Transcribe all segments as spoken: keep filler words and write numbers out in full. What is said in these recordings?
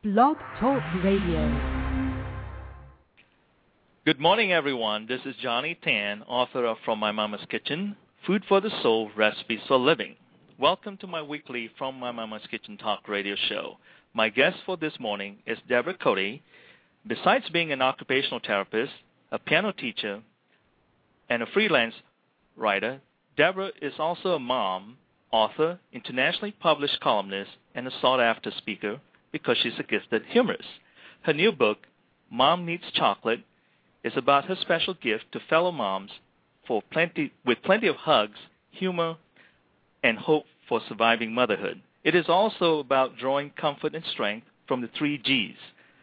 Blog Talk Radio. Good morning, everyone. This is Johnny Tan, author of From My Mama's Kitchen, Food for the Soul, Recipes for Living. Welcome to my weekly From My Mama's Kitchen talk radio show. My guest for this morning is Deborah Cody. Besides being an occupational therapist, a piano teacher, and a freelance writer, Deborah is also a mom, author, internationally published columnist, and a sought-after speaker because she's a gifted humorist. Her new book, Mom Needs Chocolate, is about her special gift to fellow moms for plenty, with plenty of hugs, humor, and hope for surviving motherhood. It is also about drawing comfort and strength from the three G's,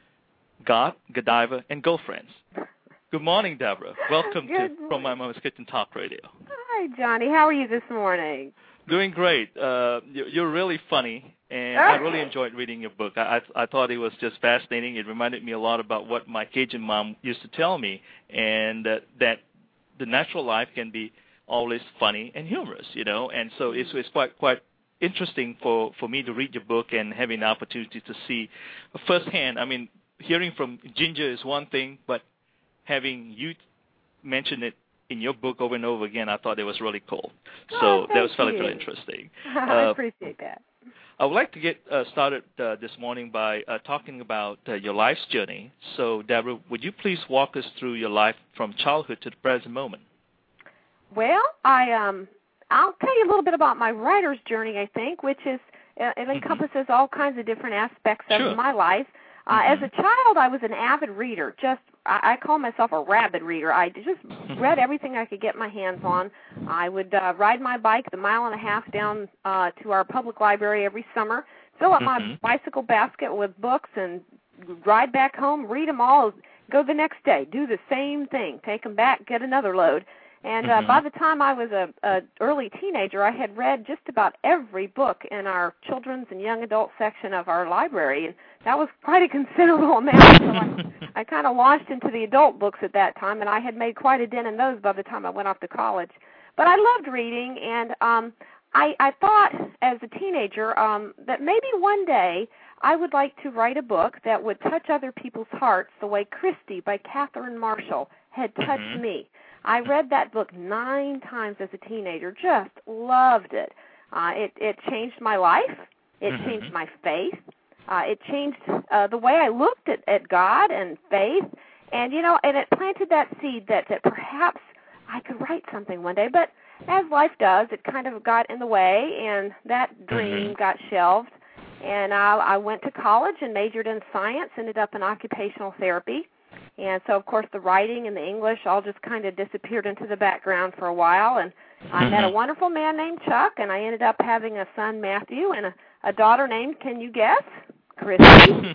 God, Godiva, and Girlfriends. Good morning, Deborah. Welcome Good to morning. From My Mama's Kitchen Talk Radio. Hi, Johnny. How are you this morning? Doing great. Uh, you're really funny, and I really enjoyed reading your book. I, I, I thought it was just fascinating. It reminded me a lot about what my Cajun mom used to tell me, and uh, that the natural life can be always funny and humorous, you know. And so it's, it's quite quite interesting for, for me to read your book and having the opportunity to see firsthand. I mean, hearing from Ginger is one thing, but having you mention it in your book over and over again, I thought it was really cool. So oh, that was really, you. really interesting. I Uh, appreciate that. I would like to get uh, started uh, this morning by uh, talking about uh, your life's journey. So, Deborah, would you please walk us through your life from childhood to the present moment? Well, I um, I'll tell you a little bit about my writer's journey. I think, which is uh, it encompasses mm-hmm. all kinds of different aspects of sure. my life. Uh, mm-hmm. As a child, I was an avid reader. Just I, I call myself a rabid reader. I just read everything I could get my hands on. I would uh, ride my bike the mile and a half down uh, to our public library every summer, fill up mm-hmm. my bicycle basket with books, and ride back home, read them all, go the next day, do the same thing, take them back, get another load. And uh, mm-hmm. by the time I was a, a early teenager, I had read just about every book in our children's and young adult section of our library, and that was quite a considerable amount. So I, I kind of launched into the adult books at that time, and I had made quite a dent in those by the time I went off to college. But I loved reading, and um, I, I thought as a teenager um, that maybe one day I would like to write a book that would touch other people's hearts the way Christy by Catherine Marshall had touched mm-hmm. me. I read that book nine times as a teenager, just loved it. Uh, it, it changed my life. It mm-hmm. changed my faith. Uh, it changed uh, the way I looked at, at God and faith. And, you know, and it planted that seed that, that perhaps I could write something one day. But as life does, it kind of got in the way, and that dream mm-hmm. got shelved. And I, I went to college and majored in science, ended up in occupational therapy. And so, of course, the writing and the English all just kind of disappeared into the background for a while. And I met a wonderful man named Chuck, and I ended up having a son, Matthew, and a, a daughter named, can you guess? Christy.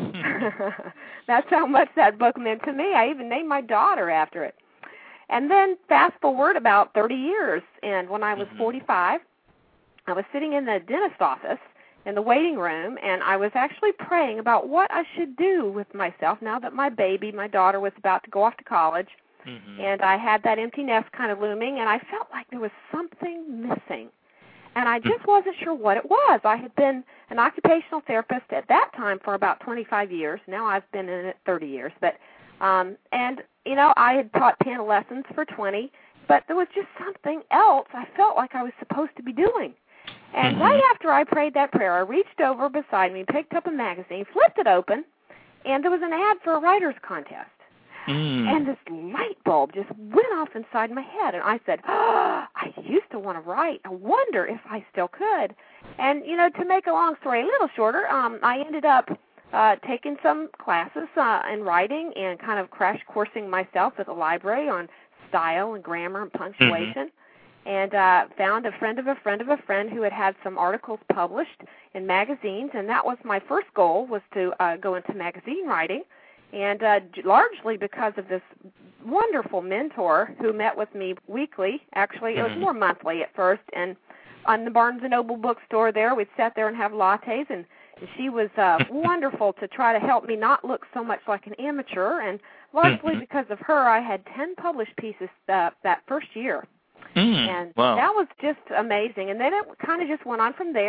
That's how much that book meant to me. I even named my daughter after it. And then fast forward about thirty years, and when I was forty-five, I was sitting in the dentist's office in the waiting room, and I was actually praying about what I should do with myself now that my baby, my daughter, was about to go off to college, mm-hmm. and I had that empty nest kind of looming, and I felt like there was something missing, and I just wasn't sure what it was. I had been an occupational therapist at that time for about twenty-five years. Now I've been in it thirty years, but um, and, you know, I had taught piano lessons for twenty, but there was just something else I felt like I was supposed to be doing. And mm-hmm. right after I prayed that prayer, I reached over beside me, picked up a magazine, flipped it open, and there was an ad for a writer's contest. Mm. And this light bulb just went off inside my head, and I said, oh, I used to want to write. I wonder if I still could. And, you know, to make a long story a little shorter, um, I ended up uh, taking some classes uh, in writing and kind of crash coursing myself at the library on style and grammar and punctuation. Mm-hmm. And uh, found a friend of a friend of a friend who had had some articles published in magazines, and that was my first goal, was to uh, go into magazine writing, and uh, largely because of this wonderful mentor who met with me weekly. Actually, it was more monthly at first, and on the Barnes and Noble bookstore there, we'd sit there and have lattes, and she was uh, wonderful to try to help me not look so much like an amateur, and largely because of her, I had ten published pieces uh, that first year. Mm, and wow. that was just amazing. And then it kind of just went on from there.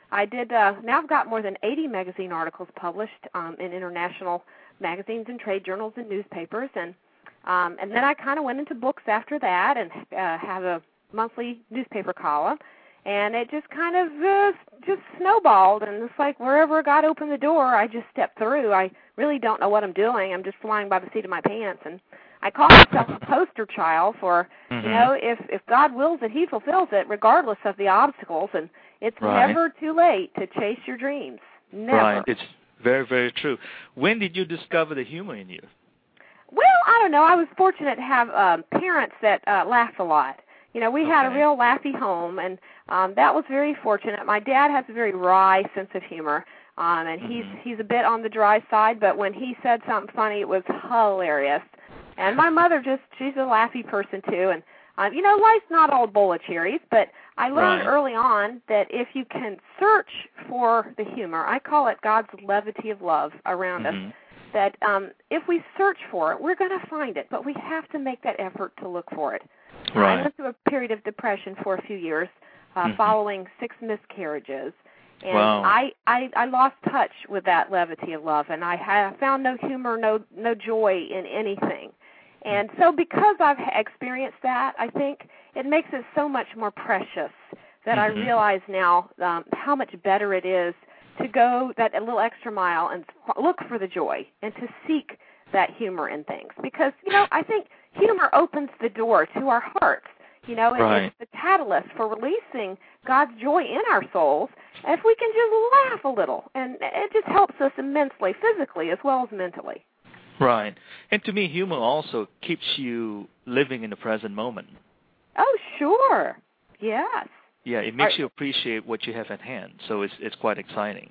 I did. Uh, now I've got more than eighty magazine articles published um, in international magazines and trade journals and newspapers, and um, and then I kind of went into books after that, and uh, have a monthly newspaper column, and it just kind of uh, just snowballed, and it's like wherever God opened the door, I just stepped through. I really don't know what I'm doing. I'm just flying by the seat of my pants, and I call myself a poster child for, mm-hmm. you know, if, if God wills it, He fulfills it, regardless of the obstacles, and it's right. never too late to chase your dreams. Never. Right. It's very, very true. When did you discover the humor in you? Well, I don't know. I was fortunate to have um, parents that uh, laughed a lot. You know, we okay. had a real laughy home, and um, that was very fortunate. My dad has a very wry sense of humor, um, and mm-hmm. he's he's a bit on the dry side, but when he said something funny, it was hilarious. And my mother just, she's a laughy person too. And, um, you know, life's not all bowl of cherries, but I learned right. early on that if you can search for the humor, I call it God's levity of love around mm-hmm. us, that um, if we search for it, we're going to find it, but we have to make that effort to look for it. Right. I went through a period of depression for a few years uh, mm-hmm. following six miscarriages. And wow. I, I, I lost touch with that levity of love, and I have found no humor, no no joy in anything. And so because I've experienced that, I think it makes it so much more precious that mm-hmm. I realize now um, how much better it is to go that a little extra mile and look for the joy and to seek that humor in things. Because, you know, I think humor opens the door to our hearts. You know, it, right. it's the catalyst for releasing God's joy in our souls. If we can just laugh a little, and it just helps us immensely, physically as well as mentally. Right. And to me, humor also keeps you living in the present moment. Oh, sure. Yes. Yeah, it makes Are, you appreciate what you have at hand, so it's it's quite exciting.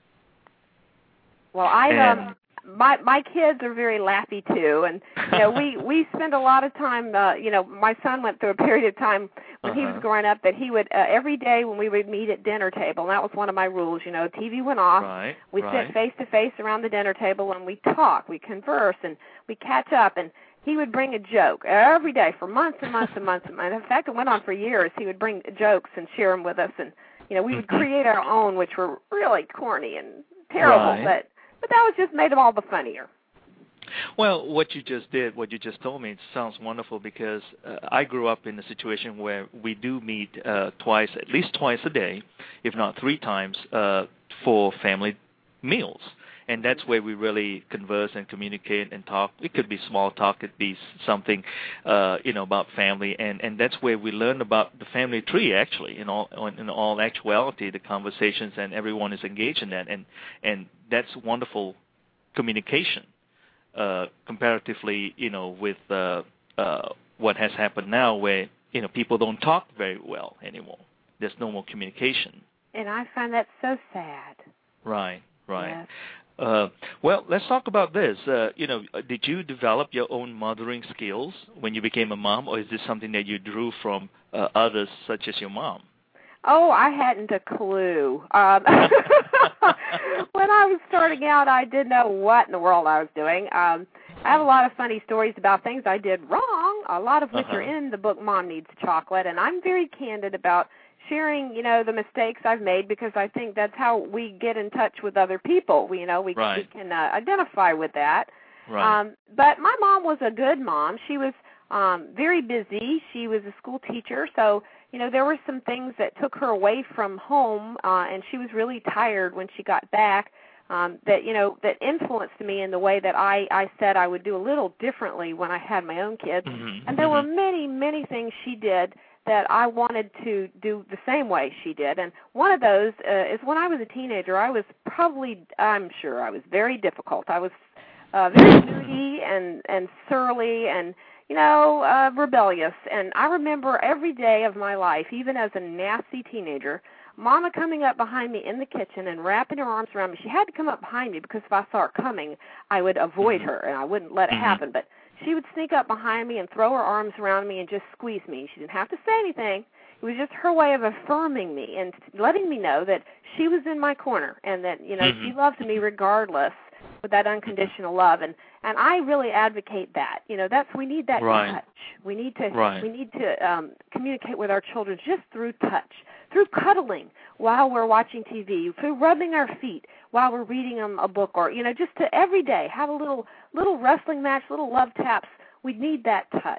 Well, I um my my kids are very laughy too, and you know we we spend a lot of time. Uh, you know, my son went through a period of time when uh-huh. he was growing up that he would uh, every day when we would meet at dinner table. And that was one of my rules. You know, T V went off. Right, we right. sit face to face around the dinner table and we talk, we converse, and we catch up. And he would bring a joke every day for months and months and months and months. In fact, it went on for years. He would bring jokes and share them with us, and you know we would create our own, which were really corny and terrible, right. but but that was just made them all the funnier. Well, what you just did, what you just told me, it sounds wonderful because uh, I grew up in a situation where we do meet uh, twice, at least twice a day, if not three times, uh, for family meals. And that's where we really converse and communicate and talk. It could be small talk, it could be something, uh, you know, about family, and, and that's where we learn about the family tree. Actually, in all in all actuality, the conversations and everyone is engaged in that, and and that's wonderful communication. Uh, comparatively, you know, with uh, uh, what has happened now, where you know people don't talk very well anymore. There's no more communication. And I find that so sad. Right, right. Yes. Uh, well, let's talk about this. Uh, you know, did you develop your own mothering skills when you became a mom, or is this something that you drew from uh, others, such as your mom? Oh, I hadn't a clue. Um, when I was starting out, I didn't know what in the world I was doing. Um, I have a lot of funny stories about things I did wrong, a lot of which uh-huh. are in the book Mom Needs Chocolate, and I'm very candid about sharing, you know, the mistakes I've made because I think that's how we get in touch with other people. We, you know, we, right. we can uh, identify with that. Right. Um, but my mom was a good mom. She was um, very busy. She was a school teacher, so you know, there were some things that took her away from home, uh, and she was really tired when she got back, um, that, you know, that influenced me in the way that I, I said I would do a little differently when I had my own kids. Mm-hmm. And there mm-hmm. were many, many things she did that I wanted to do the same way she did. And one of those uh, is when I was a teenager, I was probably, I'm sure I was very difficult. I was uh, very moody and, and surly and, you know, uh, rebellious. And I remember every day of my life, even as a nasty teenager, Mama coming up behind me in the kitchen and wrapping her arms around me. She had to come up behind me because if I saw her coming, I would avoid her and I wouldn't let it mm-hmm. happen. But she would sneak up behind me and throw her arms around me and just squeeze me. She didn't have to say anything. It was just her way of affirming me and letting me know that she was in my corner and that, you know, mm-hmm. she loved me regardless, with that unconditional love, and and I really advocate that. You know, that's we need that right. touch. We need to right. we need to um, communicate with our children just through touch, through cuddling while we're watching T V, through rubbing our feet while we're reading um, a book, or, you know, just to every day have a little little wrestling match, little love taps. We need that touch.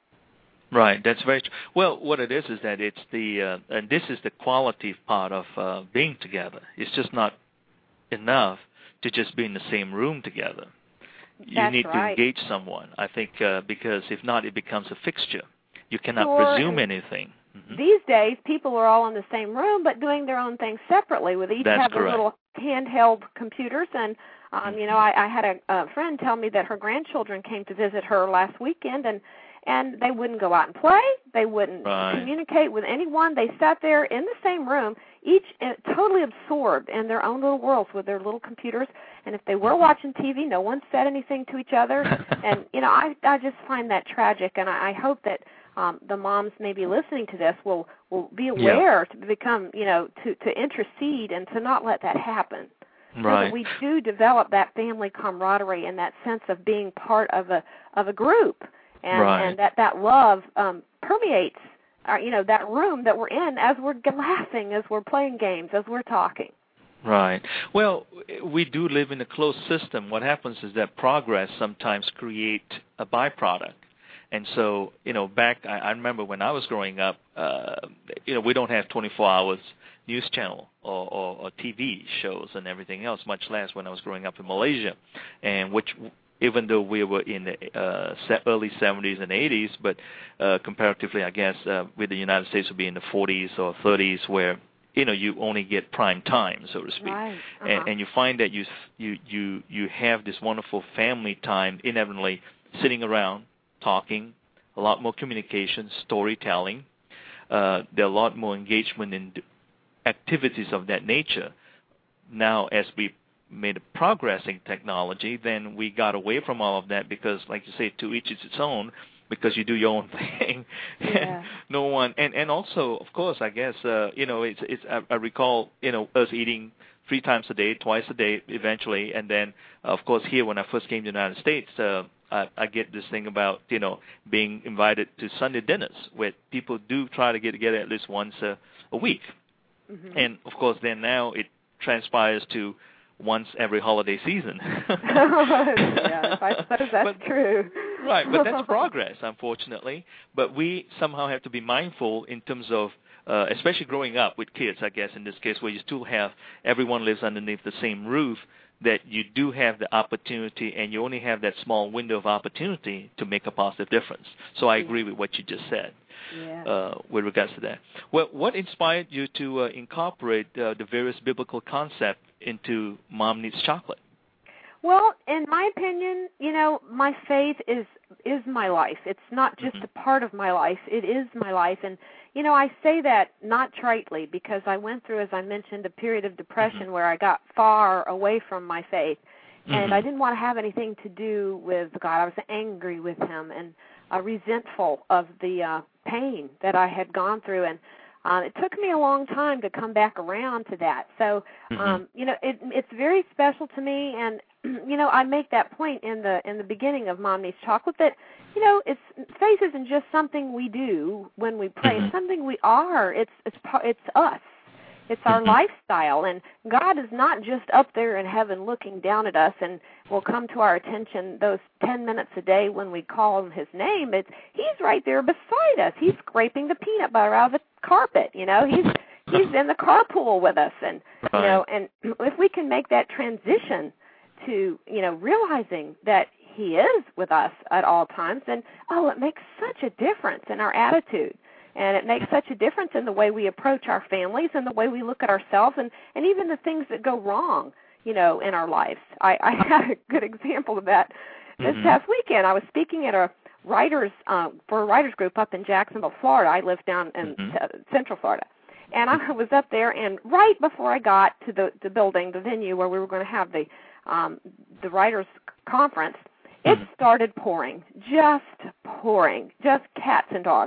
Right, that's very true. Well, what it is is that it's the, uh, and this is the quality part of uh, being together. It's just not enough to just be in the same room together. You That's need right. to engage someone, I think, uh, because if not, it becomes a fixture. You cannot Sure, presume and anything. Mm-hmm. These days, people are all in the same room, but doing their own things separately. With each That's have correct. their little handheld computers, and um, Mm-hmm. you know, I, I had a, a friend tell me that her grandchildren came to visit her last weekend, and and they wouldn't go out and play. They wouldn't Right. communicate with anyone. They sat there in the same room, each uh, totally absorbed in their own little worlds with their little computers. And if they were watching T V, no one said anything to each other. And, you know, I I just find that tragic, and I, I hope that um, the moms maybe listening to this will, will be aware yeah. to become, you know, to, to intercede and to not let that happen. So right. that we do develop that family camaraderie and that sense of being part of a of a group. And, right. and that that love um, permeates, our, you know, that room that we're in as we're laughing, as we're playing games, as we're talking. Right. Well, we do live in a closed system. What happens is that progress sometimes creates a byproduct. And so, you know, back, I, I remember when I was growing up, uh, you know, we don't have twenty-four hours news channel or, or, or T V shows and everything else, much less when I was growing up in Malaysia, and which even though we were in the uh, early seventies and eighties, but uh, comparatively, I guess, uh, with the United States would be in the forties or thirties, where, you know, you only get prime time, so to speak. Right. Uh-huh. and, and you find that you, you, you, you have this wonderful family time, inevitably sitting around, talking, a lot more communication, storytelling. Uh, there are a lot more engagement in activities of that nature. Now, as we made a progress in technology, then we got away from all of that because, like you say, to each is its own, because you do your own thing. Yeah. And no one, and, and also, of course, I guess, uh, you know, it's, it's, I, I recall, you know, us eating three times a day, twice a day eventually, and then, of course, here when I first came to the United States, uh, I, I get this thing about, you know, being invited to Sunday dinners where people do try to get together at least once a, a week. Mm-hmm. And, of course, then now it transpires to once every holiday season. Yeah, I suppose that's but, true. Right, but that's progress, unfortunately. But we somehow have to be mindful in terms of, uh, especially growing up with kids, I guess, in this case, where you still have everyone lives underneath the same roof, that you do have the opportunity and you only have that small window of opportunity to make a positive difference. So I agree with what you just said. Yeah. Uh, with regards to that. Well, what inspired you to uh, incorporate uh, the various biblical concepts into Mom Needs Chocolate? Well, in my opinion, you know, my faith is is my life. It's not just mm-hmm. a part of my life. It is my life. And, you know, I say that not tritely because I went through, as I mentioned, a period of depression mm-hmm. where I got far away from my faith. Mm-hmm. And I didn't want to have anything to do with God. I was angry with him and uh, resentful of the uh, pain that I had gone through. And uh, it took me a long time to come back around to that. So, mm-hmm. um, you know, it, it's very special to me. And, you know, I make that point in the in the beginning of Mom Needs Chocolate that, you know, it's faith isn't just something we do when we pray. Mm-hmm. It's something we are. It's it's it's us. It's our mm-hmm. lifestyle. And God is not just up there in heaven looking down at us and will come to our attention those ten minutes a day when we call him his name. It's He's right there beside us. He's scraping the peanut butter out of the carpet. You know, he's he's in the carpool with us. And, right. you know, and if we can make that transition to, you know, realizing that he is with us at all times, and, oh, it makes such a difference in our attitude. And it makes such a difference in the way we approach our families and the way we look at ourselves and, and even the things that go wrong, you know, in our lives. I, I had a good example of that this mm-hmm. past weekend. I was speaking at a writers uh, for a writers group up in Jacksonville, Florida. I live down in mm-hmm. uh, Central Florida. And I was up there, and right before I got to the, the building, the venue where we were going to have the um, the writers' conference, it started pouring, just pouring, just cats and dogs.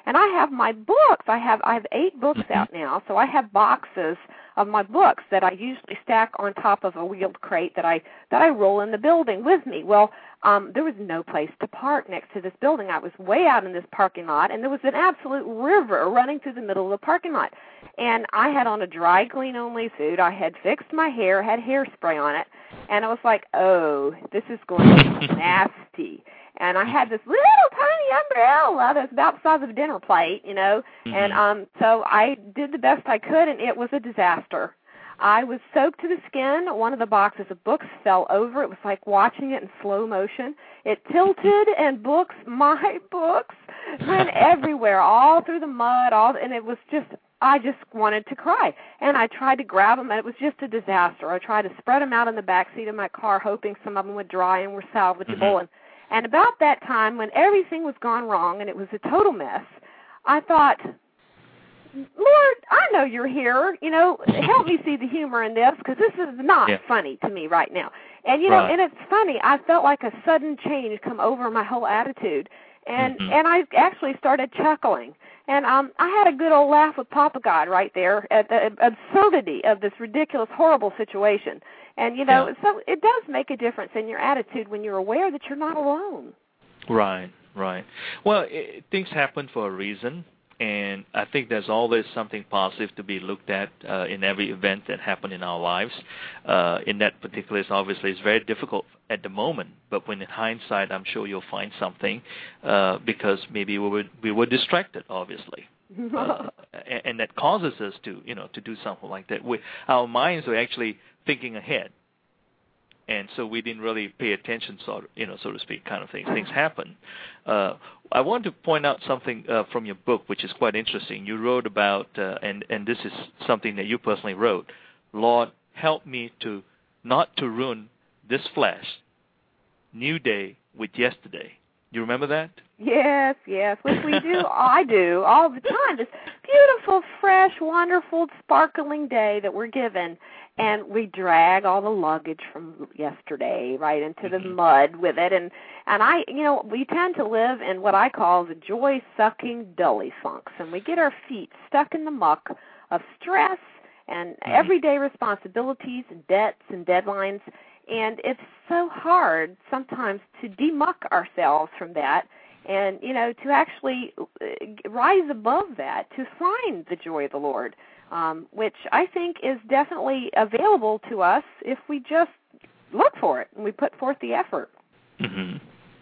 And I have my books. I have I have eight books mm-hmm. out now, so I have boxes of my books that I usually stack on top of a wheeled crate that I that I roll in the building with me. Well, um, there was no place to park next to this building. I was way out in this parking lot, and there was an absolute river running through the middle of the parking lot. And I had on a dry clean only suit. I had fixed my hair, had hairspray on it, and I was like, oh, this is going to be nasty. And I had this little tiny umbrella that's about the size of a dinner plate, you know, mm-hmm. and um, so I did the best I could, and it was a disaster. I was soaked to the skin. One of the boxes of books fell over. It was like watching it in slow motion. It tilted, and books, my books, went everywhere, all through the mud, all, and it was just, I just wanted to cry. And I tried to grab them, and it was just a disaster. I tried to spread them out in the back seat of my car, hoping some of them would dry and were salvageable, mm-hmm. and And about that time, when everything was gone wrong and it was a total mess, I thought, Lord, I know you're here. You know, help me see the humor in this, because this is not yeah. funny to me right now. And, you know, right. and it's funny. I felt like a sudden change come over my whole attitude. And mm-hmm. and I actually started chuckling. And um, I had a good old laugh with Papa God right there at the absurdity of this ridiculous, horrible situation. And, you know, yeah. so it does make a difference in your attitude when you're aware that you're not alone. Right, right. Well, it, things happen for a reason, and I think there's always something positive to be looked at uh, in every event that happened in our lives. Uh, in that particular case, obviously, it's very difficult at the moment, but when in hindsight, I'm sure you'll find something uh, because maybe we were, we were distracted, obviously. uh, and, and that causes us to, you know, to do something like that. We, our minds were actually thinking ahead, and so we didn't really pay attention, sort of, you know, so to speak, kind of things. Things happen. Uh, I want to point out something uh, from your book, which is quite interesting. You wrote about, uh, and and this is something that you personally wrote. Lord, help me to not to ruin this flesh. New day with yesterday. You remember that? Yes, yes, which we do, I do, all the time. This beautiful, fresh, wonderful, sparkling day that we're given, and we drag all the luggage from yesterday right into the mm-hmm. mud with it. And, and I, you know, we tend to live in what I call the joy-sucking dully funks, and we get our feet stuck in the muck of stress and mm-hmm. everyday responsibilities and debts and deadlines. And it's so hard sometimes to demuck ourselves from that and, you know, to actually rise above that, to find the joy of the Lord, um, which I think is definitely available to us if we just look for it and we put forth the effort. Mm-hmm.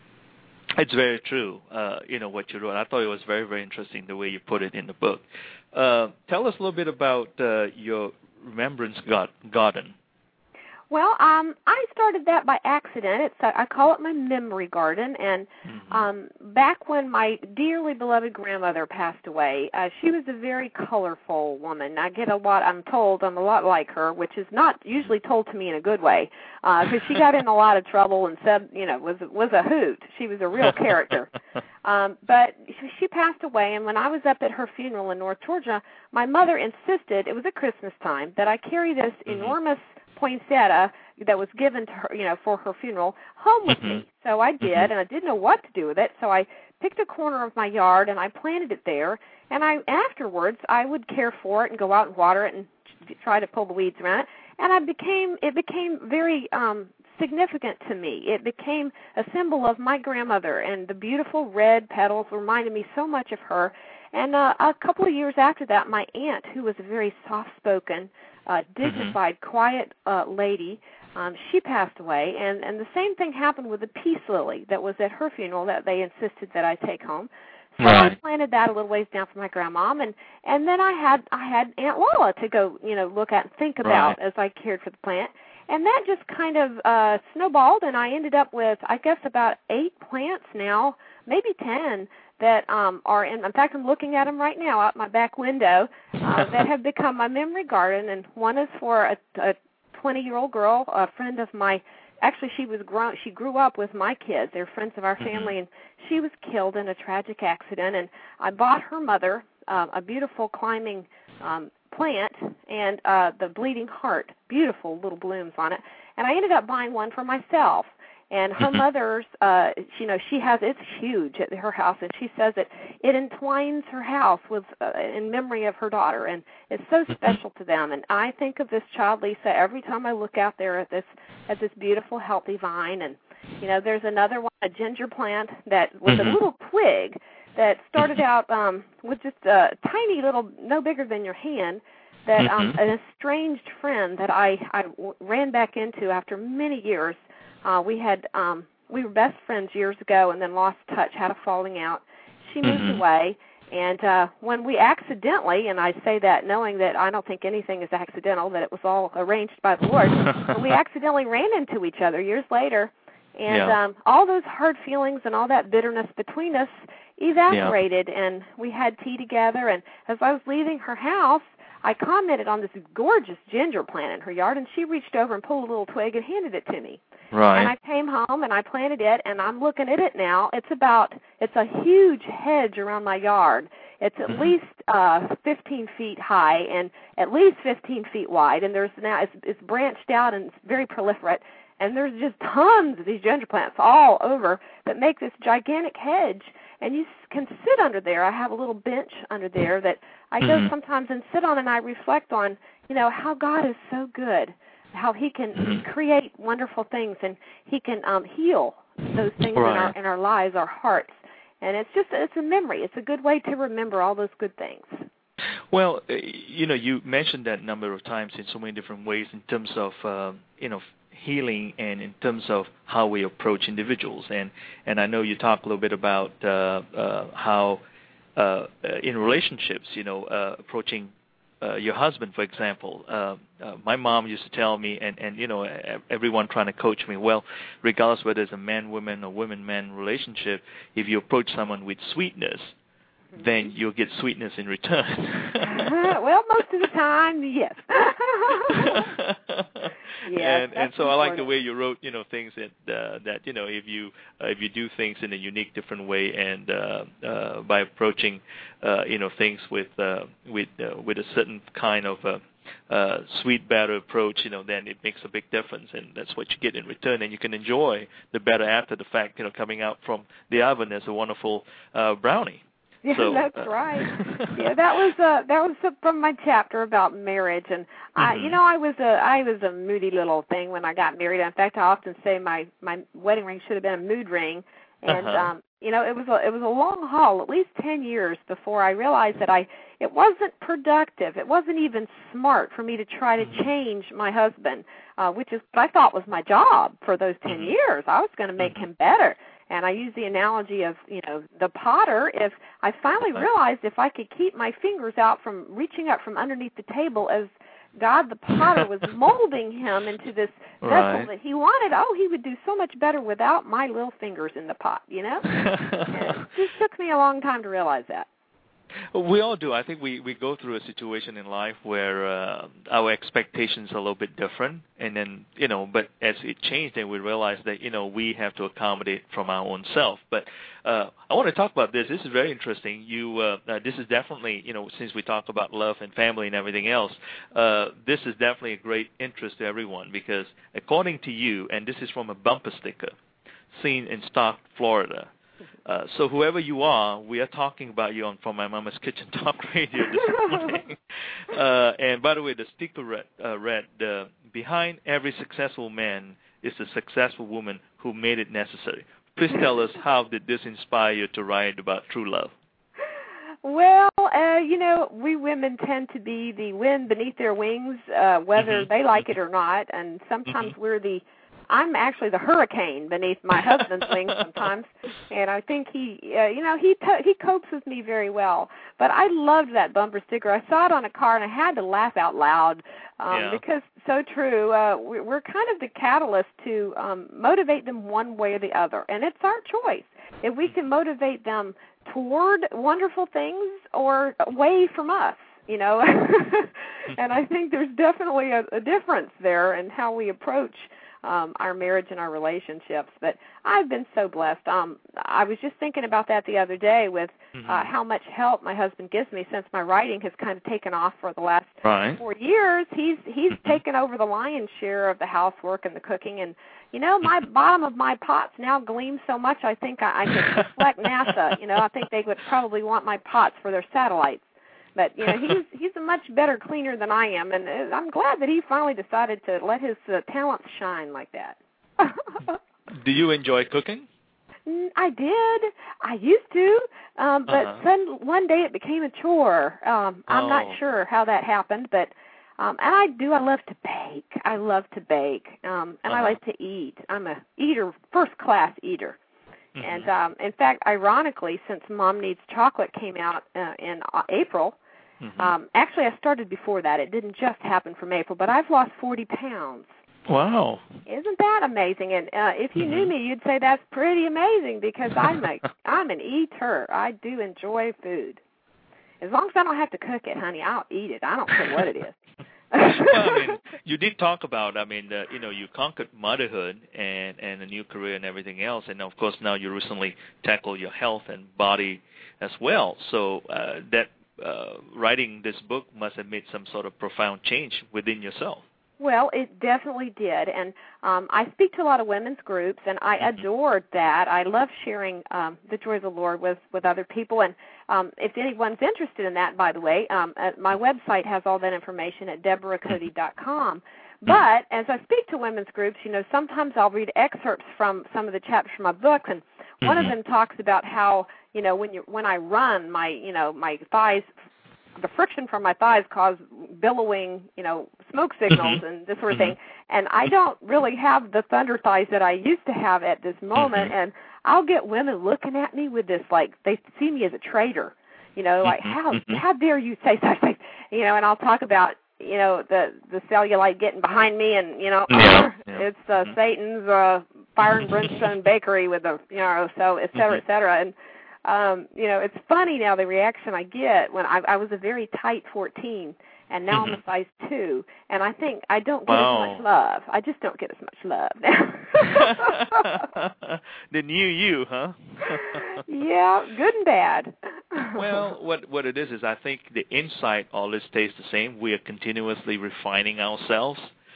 It's very true, uh, you know, what you wrote. I thought it was very, very interesting the way you put it in the book. Uh, tell us a little bit about uh, your Remembrance Garden. Well, um, I started that by accident. It's uh, I call it my memory garden. And mm-hmm. um, back when my dearly beloved grandmother passed away, uh, she was a very colorful woman. I get a lot. I'm told I'm a lot like her, which is not usually told to me in a good way, because uh, she got in a lot of trouble and said, you know, was was a hoot. She was a real character. um, but she passed away, and when I was up at her funeral in North Georgia, my mother insisted, it was at Christmas time, that I carry this mm-hmm. enormous poinsettia that was given to her, you know, for her funeral, home with mm-hmm. me. So I did, mm-hmm. and I didn't know what to do with it. So I picked a corner of my yard and I planted it there. And I afterwards I would care for it and go out and water it and try to pull the weeds around it. And I became it became very um, significant to me. It became a symbol of my grandmother, and the beautiful red petals reminded me so much of her. And uh, a couple of years after that, my aunt, who was a very soft-spoken, uh, dignified, mm-hmm. quiet uh, lady, um, she passed away. And, and the same thing happened with the peace lily that was at her funeral that they insisted that I take home. So right. I planted that a little ways down from my grandmom, and and then I had I had Aunt Lola to go, you know, look at and think about right. as I cared for the plant. And that just kind of uh, snowballed, and I ended up with, I guess, about eight plants now, maybe ten, that um, are in, in fact, I'm looking at them right now out my back window, uh, that have become my memory garden. And one is for a, a twenty-year-old girl, a friend of my, actually she was grown, she grew up with my kids. They're friends of our family, and she was killed in a tragic accident. And I bought her mother uh, a beautiful climbing um, plant and uh, the bleeding heart, beautiful little blooms on it. And I ended up buying one for myself. And her mm-hmm. mother's, uh, you know, she has, it's huge at her house, and she says that it entwines her house with, uh, in memory of her daughter, and it's so special to them. And I think of this child, Lisa, every time I look out there at this, at this beautiful, healthy vine. And, you know, there's another one, a ginger plant that was mm-hmm. a little twig that started out um, with just a tiny little, no bigger than your hand, that um, mm-hmm. an estranged friend that I, I w- ran back into after many years. Uh, we had um, we were best friends years ago, and then lost touch, had a falling out. She moved mm-hmm. away, and uh, when we accidentally, and I say that knowing that I don't think anything is accidental, that it was all arranged by the Lord, but we accidentally ran into each other years later, and yeah. um, all those hard feelings and all that bitterness between us evaporated, yeah. and we had tea together. And as I was leaving her house, I commented on this gorgeous ginger plant in her yard, and she reached over and pulled a little twig and handed it to me. Right. And I came home and I planted it, and I'm looking at it now. It's about, it's a huge hedge around my yard. It's at mm-hmm. least uh, fifteen feet high and at least fifteen feet wide, and there's now, it's, it's branched out and it's very proliferate, and there's just tons of these ginger plants all over that make this gigantic hedge. And you can sit under there. I have a little bench under there that I mm-hmm. go sometimes and sit on, and I reflect on, you know, how God is so good, how He can mm-hmm. create wonderful things, and He can um, heal those things right. in our in our lives, our hearts. And it's just, it's a memory. It's a good way to remember all those good things. Well, you know, you mentioned that number of times in so many different ways in terms of, uh, you know, healing and in terms of how we approach individuals. And, and I know you talk a little bit about uh, uh, how uh, in relationships, you know, uh, approaching uh, your husband, for example. Uh, uh, my mom used to tell me, and, and, you know, everyone trying to coach me, well, regardless whether it's a man-woman or woman-man relationship, if you approach someone with sweetness, then you'll get sweetness in return. Well, most of the time, yes. Yes, and and so I like the way you wrote, you know, things that uh, that you know, if you uh, if you do things in a unique, different way, and uh, uh, by approaching, uh, you know, things with uh, with uh, with a certain kind of uh, uh, sweet, better approach, you know, then it makes a big difference, and that's what you get in return, and you can enjoy the better after the fact, you know, coming out from the oven as a wonderful uh, brownie. Yeah, so, that's uh, right. Yeah, that was uh, that was from my chapter about marriage, and mm-hmm. I, you know, I was a I was a moody little thing when I got married. In fact, I often say my my wedding ring should have been a mood ring, and uh-huh. um, you know, it was a it was a long haul, at least ten years before I realized that I it wasn't productive. It wasn't even smart for me to try to mm-hmm. change my husband, uh, which is what I thought was my job for those ten mm-hmm. years. I was going to make mm-hmm. him better. And I use the analogy of, you know, the potter. If I finally realized if I could keep my fingers out from reaching up from underneath the table as God the potter was molding him into this vessel right. that he wanted, oh, he would do so much better without my little fingers in the pot, you know? And it just took me a long time to realize that. We all do. I think we, we go through a situation in life where uh, our expectations are a little bit different, and then, you know, but as it changed, then we realize that, you know, we have to accommodate from our own self. But uh, I want to talk about this. This is very interesting. You, uh, uh, this is definitely, you know, since we talk about love and family and everything else, uh, this is definitely a great interest to everyone, because according to you, and this is from a bumper sticker seen in Stock, Florida. Uh, so whoever you are, we are talking about you on From My Mama's Kitchen Talk Radio this morning. uh, and by the way, the sticker read, uh, read uh, behind every successful man is a successful woman who made it necessary. Please tell us, how did this inspire you to write about true love? Well, uh, you know, we women tend to be the wind beneath their wings, uh, whether mm-hmm. they like it or not, and sometimes mm-hmm. we're the I'm actually the hurricane beneath my husband's wings sometimes, and I think he, uh, you know, he to- he copes with me very well. But I loved that bumper sticker. I saw it on a car, and I had to laugh out loud um, yeah. because so true. Uh, we're kind of the catalyst to um, motivate them one way or the other, and it's our choice. If we can motivate them toward wonderful things or away from us, you know. And I think there's definitely a, a difference there in how we approach um, our marriage and our relationships. But I've been so blessed. Um, I was just thinking about that the other day with Mm-hmm. uh, how much help my husband gives me since my writing has kind of taken off for the last Right. four years. He's he's Mm-hmm. taken over the lion's share of the housework and the cooking. And, you know, my bottom of my pots now gleam so much I think I, I could deflect NASA. You know, I think they would probably want my pots for their satellites. But, you know, he's he's a much better cleaner than I am, and uh, I'm glad that he finally decided to let his uh, talents shine like that. Do you enjoy cooking? I did. I used to, um, but Uh-huh. then one day it became a chore. Um, I'm Oh. not sure how that happened, but um, and I do. I love to bake. I love to bake, um, and Uh-huh. I like to eat. I'm a eater, first class eater. Mm-hmm. And um, in fact, ironically, since Mom Needs Chocolate came out uh, in uh, April, Mm-hmm. um, actually I started before that. It didn't just happen from April, but I've lost forty pounds. Wow. Isn't that amazing? And uh, if you Mm-hmm. knew me, you'd say that's pretty amazing because I'm a I'm an eater. I do enjoy food. As long as I don't have to cook it, honey, I'll eat it. I don't care what it is. Well, I mean, you did talk about, I mean, the, you know, you conquered motherhood and, and a new career and everything else, and of course now you recently tackled your health and body as well. So uh, that uh, writing this book must have made some sort of profound change within yourself. Well, it definitely did, and um, I speak to a lot of women's groups, and I Mm-hmm. adored that. I love sharing um, the joy of the Lord with, with other people, and um, if anyone's interested in that, by the way, um, uh, my website has all that information at deborah cody dot com. But as I speak to women's groups, you know, sometimes I'll read excerpts from some of the chapters from my book, and one Mm-hmm. of them talks about how, you know, when you when I run, my you know my thighs. The friction from my thighs cause billowing, you know, smoke signals Mm-hmm. and this sort of Mm-hmm. thing. And I don't really have the thunder thighs that I used to have at this moment. Mm-hmm. And I'll get women looking at me with this, like, they see me as a traitor. You know, like, Mm-hmm. how Mm-hmm. how dare you say such things? You know, and I'll talk about, you know, the the cellulite getting behind me and, you know, Yeah. Yeah. it's uh, Satan's uh, fire and brimstone bakery with the, you know, so et cetera, et cetera. And, Um, you know, it's funny now the reaction I get when I, I was a very tight fourteen, and now Mm-hmm. I'm a size two, and I think I don't get Wow. as much love. I just don't get as much love now. The new you, huh? Yeah, good and bad. Well, what what it is is I think the inside always stays the same. We are continuously refining ourselves,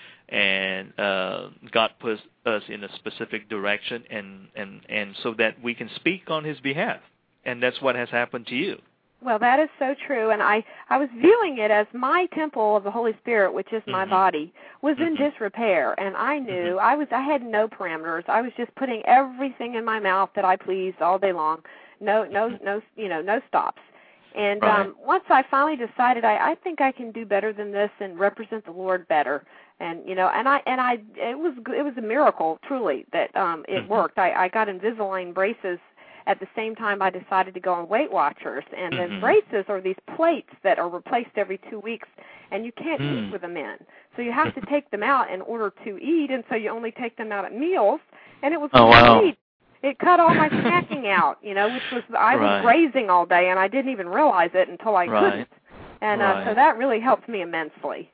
and uh, God puts us in a specific direction, and, and, and so that we can speak on His behalf. And that's what has happened to you. Well, that is so true, and I, I was viewing it as my temple of the Holy Spirit, which is my Mm-hmm. body, was in Mm-hmm. disrepair, and I knew Mm-hmm. I was I had no parameters. I was just putting everything in my mouth that I pleased all day long, no no no you know no stops. And Right. um, once I finally decided, I, I think I can do better than this and represent the Lord better. And you know, and I and I it was it was a miracle, truly, that um, it Mhm. worked. I, I got Invisalign braces at the same time I decided to go on Weight Watchers. And Mhm. the braces are these plates that are replaced every two weeks, and you can't Mm. eat with them in. So you have to take them out in order to eat, and so you only take them out at meals. And it was Oh, wow. great. It cut all my snacking out, you know, which was I was Right. grazing all day, and I didn't even realize it until I Right. couldn't. And uh, so Right. that really helped me immensely.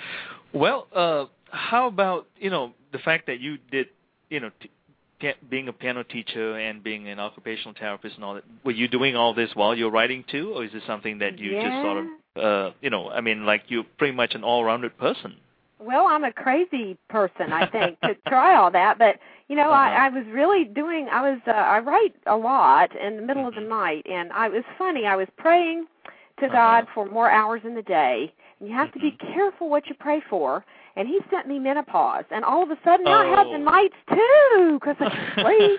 Well, uh, how about, you know, the fact that you did, you know, t- p- being a piano teacher and being an occupational therapist and all that, were you doing all this while you're writing too, or is it something that you just sort of, uh, you know, I mean, like you're pretty much an all-rounded person? Well, I'm a crazy person, I think, to try all that. But, you know, Uh-huh. I, I was really doing, I was, uh, I write a lot in the middle of the Mhm. night. And I, it was funny, I was praying to Uh-huh. God for more hours in the day. And you have to be Mhm. careful what you pray for. And he sent me menopause. And all of a sudden, now I have the Oh. nights, too, because I can't sleep.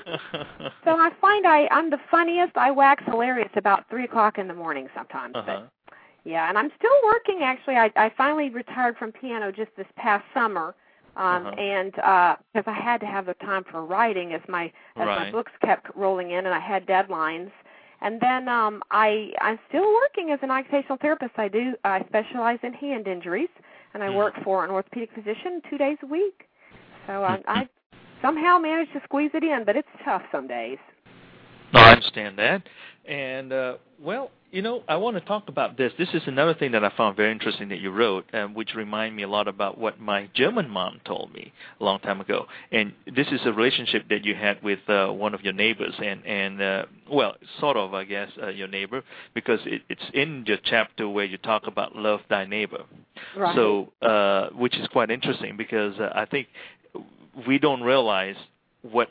So I find I, I'm the funniest. I wax hilarious about three o'clock in the morning sometimes. Uh-huh. But, yeah, and I'm still working, actually. I, I finally retired from piano just this past summer, um, Uh-huh. and because I had to have the time for writing as my as my Right. books kept rolling in, and I had deadlines. And then um, I, I'm still working as an occupational therapist. I do. I specialize in hand injuries, and I work for an orthopedic physician two days a week. So I, I somehow managed to squeeze it in, but it's tough some days. No, I understand that. And, uh, well, You know, I want to talk about this. This is another thing that I found very interesting that you wrote, um, which remind me a lot about what my German mom told me a long time ago. And this is a relationship that you had with uh, one of your neighbors, and, and uh, well, sort of, I guess, uh, your neighbor, because it, it's in your chapter where you talk about love thy neighbor. Right. So, uh, which is quite interesting because uh, I think we don't realize what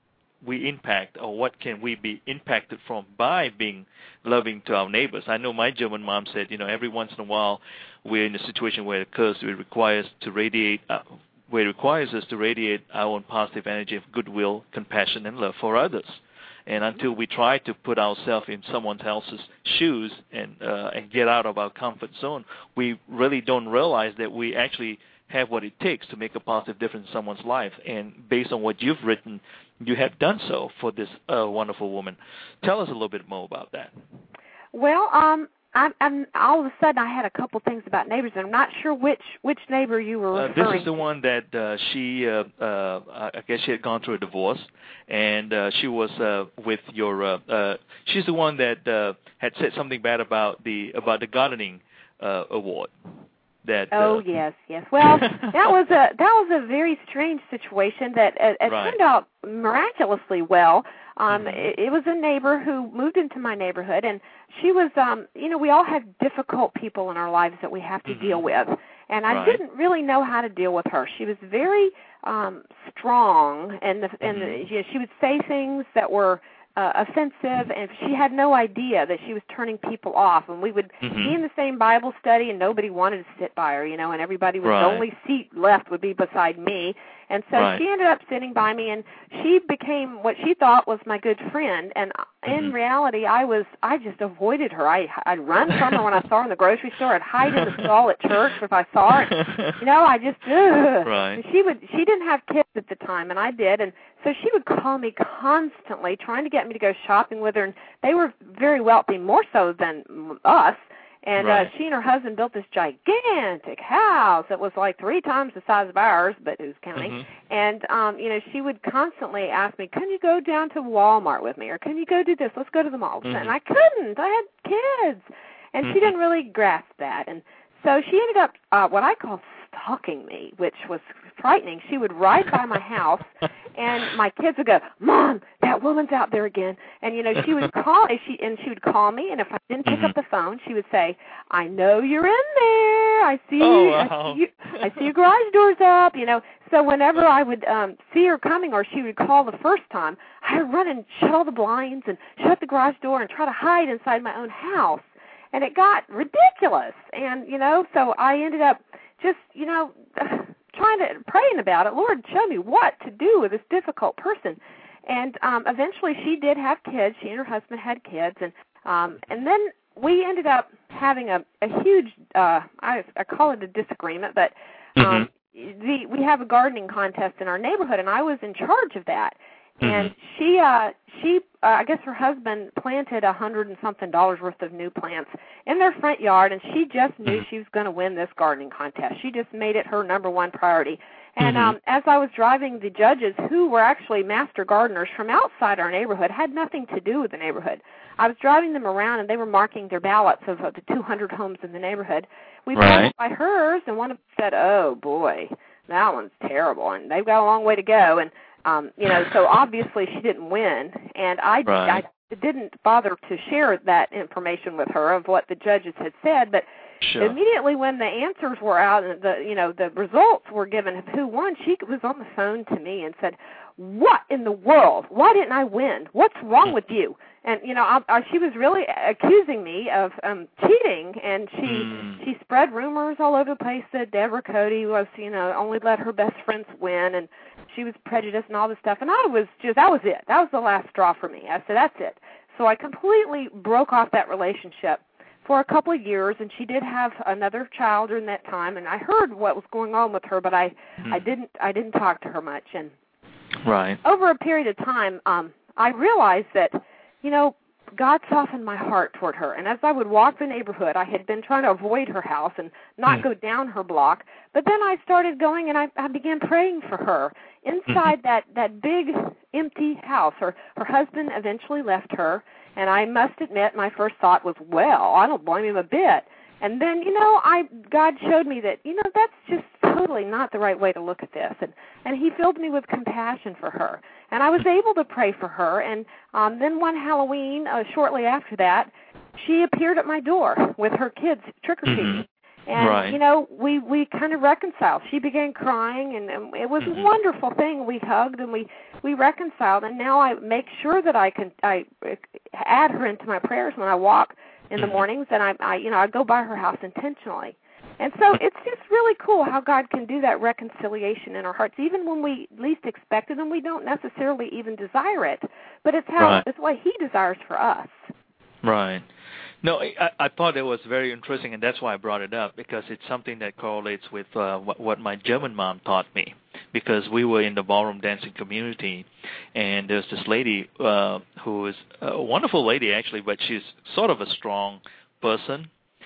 we impact or what can we be impacted from by being loving to our neighbors. I know my German mom said, you know, every once in a while we're in a situation where it occurs, it requires to radiate, uh, where it requires us to radiate our own positive energy of goodwill, compassion, and love for others. And until we try to put ourselves in someone else's shoes and uh, and get out of our comfort zone, we really don't realize that we actually have what it takes to make a positive difference in someone's life. And based on what you've written, you have done so for this uh, wonderful woman. Tell us a little bit more about that. Well, um, I'm, I'm all of a sudden I had a couple things about neighbors, and I'm not sure which which neighbor you were Uh, referring to. this is the one that uh, she, uh, uh, I guess she had gone through a divorce, and uh, she was uh, with your. Uh, uh, she's the one that uh, had said something bad about the about the gardening uh, award. That, oh uh, yes, yes. Well, that was a that was a very strange situation that uh, it right. turned out miraculously well. Um, mm-hmm. it, it was a neighbor who moved into my neighborhood, and she was, um, you know, we all have difficult people in our lives that we have to mm-hmm. deal with, and I right. didn't really know how to deal with her. She was very um, strong, and the, and mm-hmm. the, you know, she would say things that were Uh, offensive, and she had no idea that she was turning people off. And we would mm-hmm. be in the same Bible study, and nobody wanted to sit by her, you know, and everybody was right. the only seat left would be beside me. And so right. she ended up sitting by me, and she became what she thought was my good friend. And mm-hmm. in reality, I was I just avoided her. I I'd run from her when I saw her in the grocery store. I'd hide in the stall at church if I saw her. You know, I just ugh. Right. And she would she didn't have kids at the time, and I did, and so she would call me constantly, trying to get me to go shopping with her, and they were very wealthy, more so than us. And right. uh, she and her husband built this gigantic house that was like three times the size of ours, but who's counting? Mm-hmm. And, um, you know, she would constantly ask me, can you go down to Walmart with me? Or can you go do this? Let's go to the mall. Mm-hmm. And I couldn't. I had kids. And mm-hmm. she didn't really grasp that. And so she ended up uh, what I call stalking me, which was frightening. She would ride by my house, and my kids would go, Mom, that woman's out there again. And, you know, she would call, and she, and she would call me, and if I didn't pick mm-hmm. up the phone, she would say, I know you're in there. I see, oh, wow. I see, you, I see your garage door's up, you know. So whenever I would um, see her coming, or she would call the first time, I would run and shut all the blinds and shut the garage door and try to hide inside my own house. And it got ridiculous. And, you know, so I ended up just, you know, trying to, praying about it. Lord, show me what to do with this difficult person. And um, eventually she did have kids. She and her husband had kids. And um, and then we ended up having a, a huge, uh, I, I call it a disagreement, but um, mm-hmm. the, we have a gardening contest in our neighborhood, and I was in charge of that. And she, uh, she, uh, I guess her husband planted a hundred and something dollars worth of new plants in their front yard, and she just knew she was going to win this gardening contest. She just made it her number one priority. And mm-hmm. um, as I was driving, the judges, who were actually master gardeners from outside our neighborhood, had nothing to do with the neighborhood. I was driving them around, and they were marking their ballots of uh, the two hundred homes in the neighborhood. We right. passed by hers, and one of them said, "Oh boy, that one's terrible," and they've got a long way to go. And Um, you know, so obviously she didn't win, and I, right. I didn't bother to share that information with her of what the judges had said, but sure. immediately when the answers were out and the, you know, the results were given of who won, she was on the phone to me and said, what in the world? Why didn't I win? What's wrong with you? And, you know, I, I, she was really accusing me of um, cheating, and she mm. she spread rumors all over the place that Deborah Cody was, you know, only let her best friends win, and she was prejudiced and all this stuff. And I was just, that was it. That was the last straw for me. I said, that's it. So I completely broke off that relationship for a couple of years, and she did have another child during that time, and I heard what was going on with her, but I, mm. I didn't I didn't talk to her much. And right. over a period of time, um, I realized that, you know, God softened my heart toward her. And as I would walk the neighborhood, I had been trying to avoid her house and not mm. go down her block. But then I started going, and I, I began praying for her inside mm-hmm. that, that big empty house. Her, her husband eventually left her, And I must admit, my first thought was, well, I don't blame him a bit. And then, you know, I God showed me that, you know, that's just totally not the right way to look at this. And, and he filled me with compassion for her. And I was able to pray for her. And um, then one Halloween, uh, shortly after that, she appeared at my door with her kids trick-or-treating. Mm-hmm. And, right. you know, we, we kind of reconciled. She began crying, and, and it was mm-hmm. a wonderful thing. We hugged, and we, we reconciled. And now I make sure that I can I add her into my prayers when I walk in the mornings, and I, I, you know, I go by her house intentionally. And so it's just really cool how God can do that reconciliation in our hearts, even when we least expect it and we don't necessarily even desire it. But it's how right. it's what He desires for us. Right. No, I, I thought it was very interesting, and that's why I brought it up, because it's something that correlates with uh, what, what my German mom taught me. Because we were in the ballroom dancing community, and there's this lady uh, who is a wonderful lady, actually, but she's sort of a strong person,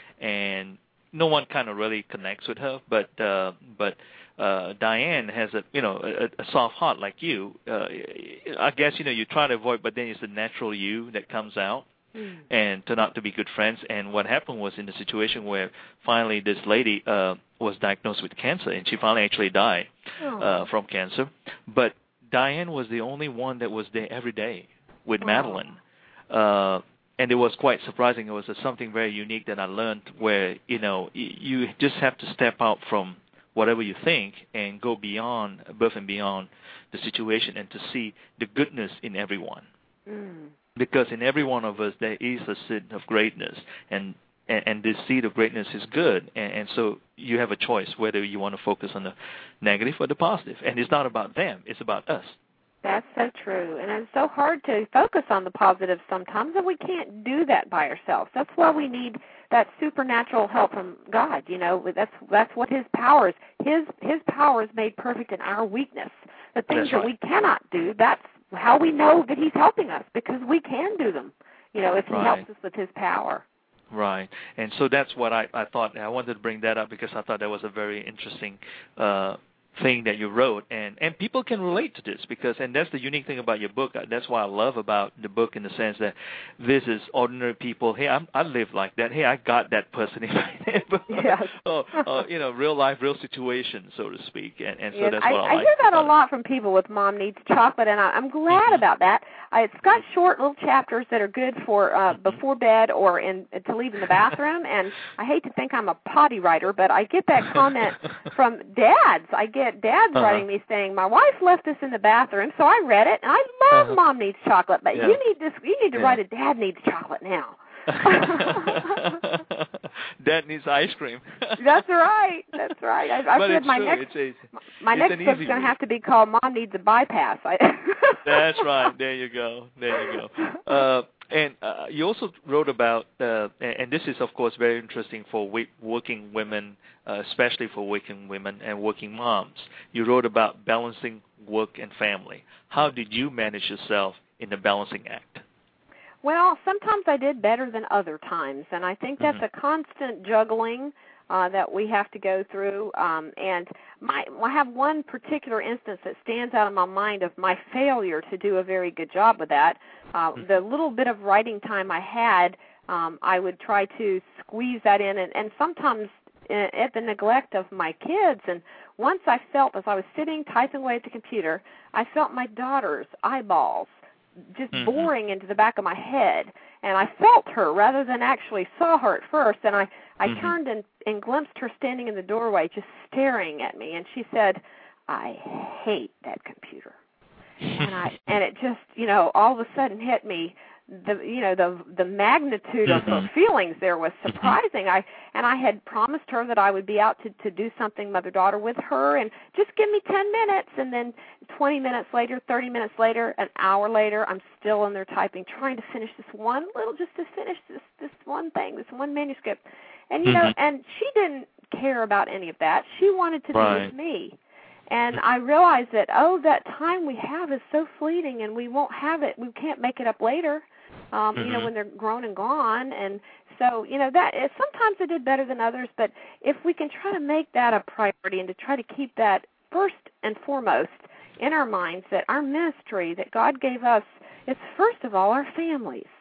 and no one kind of really connects with her. But uh, but uh, Diane has a you know a, a soft heart like you. Uh, I guess you know you try to avoid, but then it's the natural you that comes out. Mm. And turned out to be good friends. And what happened was in the situation where finally this lady uh, was diagnosed with cancer, and she finally actually died oh. uh, from cancer. But Diane was the only one that was there every day with oh. Madeline. Uh, and it was quite surprising. It was uh, something very unique that I learned where, you know, y- you just have to step out from whatever you think and go beyond, above and beyond the situation, and to see the goodness in everyone. Mm. Because in every one of us there is a seed of greatness, and and, and this seed of greatness is good, and, and so you have a choice whether you want to focus on the negative or the positive. And it's not about them; it's about us. That's so true, and it's so hard to focus on the positive sometimes, and we can't do that by ourselves. That's why we need that supernatural help from God. You know, that's that's what His power is. His His power is made perfect in our weakness. The things right. that we cannot do, that's how we know that He's helping us, because we can do them, you know, if He right. helps us with His power. Right. And so that's what I, I thought. I wanted to bring that up because I thought that was a very interesting uh, thing that you wrote. And, and people can relate to this because, and that's the unique thing about your book. That's why I love about the book in the sense that this is ordinary people. Hey, I'm, I live like that. Hey, I got that person in my neighborhood. Yes. oh, uh, you know, real life, real situation, so to speak. And, and so yes, that's I, what I, I like. hear that a it. lot from people with Mom Needs Chocolate, and I, I'm glad mm-hmm. about that. Uh, it's got short little chapters that are good for uh, mm-hmm. before bed or in to leave in the bathroom. And I hate to think I'm a potty writer, but I get that comment from dads. I get dads uh-huh. writing me saying, my wife left us in the bathroom, so I read it, and I love uh-huh. Mom Needs Chocolate, but yeah. you need to you need to yeah. write a Dad Needs Chocolate now. Dad needs ice cream. That's right. That's right. I, I but said it's my true. next it's a, my it's next book's going to have to be called Mom Needs a Bypass. That's right. There you go. There you go. Uh, and uh, you also wrote about, uh, and this is of course very interesting for working women, uh, especially for working women and working moms. You wrote about balancing work and family. How did you manage yourself in the balancing act? Well, sometimes I did better than other times, and I think that's mm-hmm. a constant juggling uh, that we have to go through. Um, and my, I have one particular instance that stands out in my mind of my failure to do a very good job with that. Uh, mm-hmm. The little bit of writing time I had, um, I would try to squeeze that in, and, and sometimes at the neglect of my kids. And once I felt, as I was sitting typing away at the computer, I felt my daughter's eyeballs just mm-hmm. boring into the back of my head, and I felt her rather than actually saw her at first, and I, I mm-hmm. turned and, and glimpsed her standing in the doorway just staring at me, and she said, I hate that computer. and I and it just, you know, all of a sudden hit me, the you know, the the magnitude mm-hmm. of her feelings there was surprising. I and I had promised her that I would be out to, to do something mother-daughter with her, and just give me ten minutes, and then twenty minutes later, thirty minutes later, an hour later, I'm still in there typing, trying to finish this one little, just to finish this this one thing, this one manuscript. And, you mm-hmm. know, and she didn't care about any of that. She wanted to right. be with me. And I realized that, oh, that time we have is so fleeting, and we won't have it. We can't make it up later, um, mm-hmm. you know, when they're grown and gone. And so, you know, that sometimes I did better than others, but if we can try to make that a priority and to try to keep that first and foremost in our minds, that our ministry that God gave us is, first of all, our families.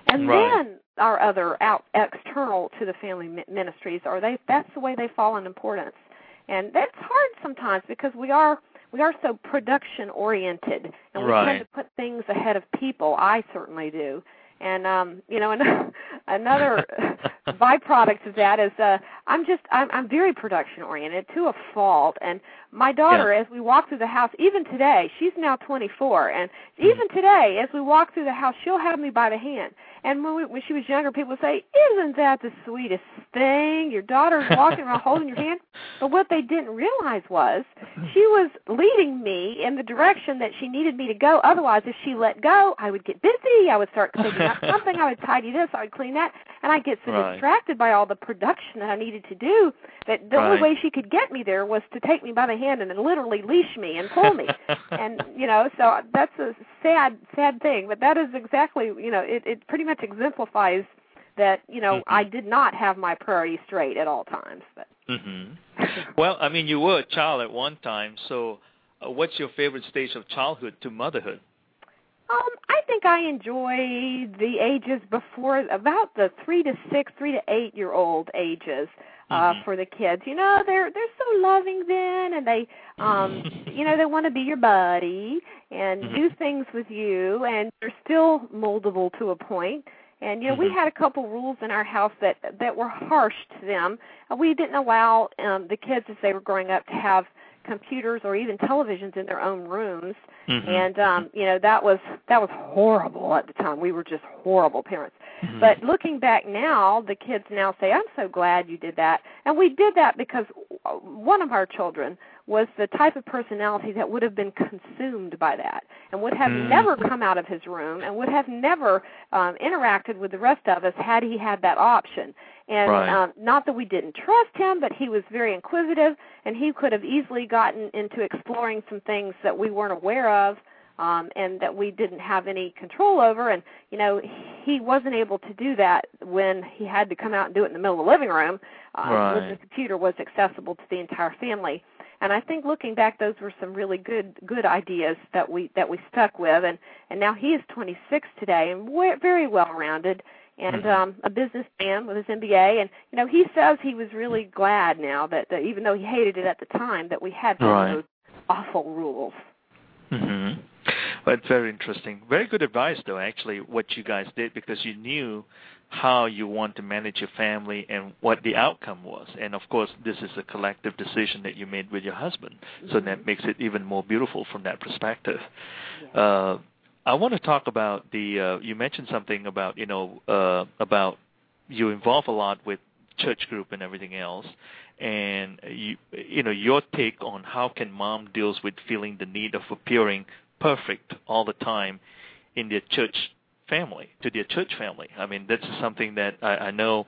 And right. then our other out external to the family ministries, or they that's the way they fall in importance. And that's hard sometimes because we are we are so production oriented, and we right. tend to put things ahead of people. I certainly do. And um, you know, and another byproduct of that is uh, I'm just I'm, I'm very production oriented to a fault. And my daughter, yeah. as we walk through the house, even today, she's now twenty-four, and even today, as we walk through the house, she'll have me by the hand. And when, we, when she was younger, people would say, "Isn't that the sweetest thing? Your daughter's walking around holding your hand." But what they didn't realize was she was leading me in the direction that she needed me to go. Otherwise, if she let go, I would get busy. I would start cleaning up something. I would tidy this. I would clean that. And I'd get so right. distracted by all the production that I needed to do that the right. only way she could get me there was to take me by the hand and then literally leash me and pull me. And, you know, so that's a sad, sad thing. But that is exactly, you know, it, it pretty much exemplifies that, you know, mm-hmm. I did not have my priorities straight at all times. But. Mm-hmm. Well, I mean, you were a child at one time, so uh, what's your favorite stage of childhood to motherhood? Um, I think I enjoy the ages before, about the three to six, three to eight year old ages uh, mm-hmm. for the kids. You know, they're they're so loving then, and they, um, you know, they want to be your buddy and mm-hmm. do things with you, and they're still moldable to a point. And, you know, mm-hmm. we had a couple rules in our house that that were harsh to them. We didn't allow um, the kids, as they were growing up, to have computers or even televisions in their own rooms. Mm-hmm. And, um, you know, that was that was horrible at the time. We were just horrible parents. Mm-hmm. But looking back now, the kids now say, "I'm so glad you did that." And we did that because one of our children was the type of personality that would have been consumed by that and would have mm. never come out of his room and would have never um, interacted with the rest of us had he had that option. And right. um, not that we didn't trust him, but he was very inquisitive, and he could have easily gotten into exploring some things that we weren't aware of um, and that we didn't have any control over. And, you know, he wasn't able to do that when he had to come out and do it in the middle of the living room uh, right. when the computer was accessible to the entire family. And I think looking back, those were some really good good ideas that we that we stuck with. And, and now he is twenty-six today and very well-rounded and mm-hmm. um, a businessman with his M B A. And, you know, he says he was really glad now that, that even though he hated it at the time, that we had some right. of those awful rules. Mm-hmm. Well, it's very interesting. Very good advice, though, actually, what you guys did, because you knew how you want to manage your family and what the outcome was. And, of course, this is a collective decision that you made with your husband, mm-hmm. so that makes it even more beautiful from that perspective. Yeah. Uh, I want to talk about the, uh, you mentioned something about, you know, uh, about you involve a lot with church group and everything else, and, you, you know, your take on how can mom deals with feeling the need of appearing perfect all the time in their church family, to their church family. I mean, that's something that I, I know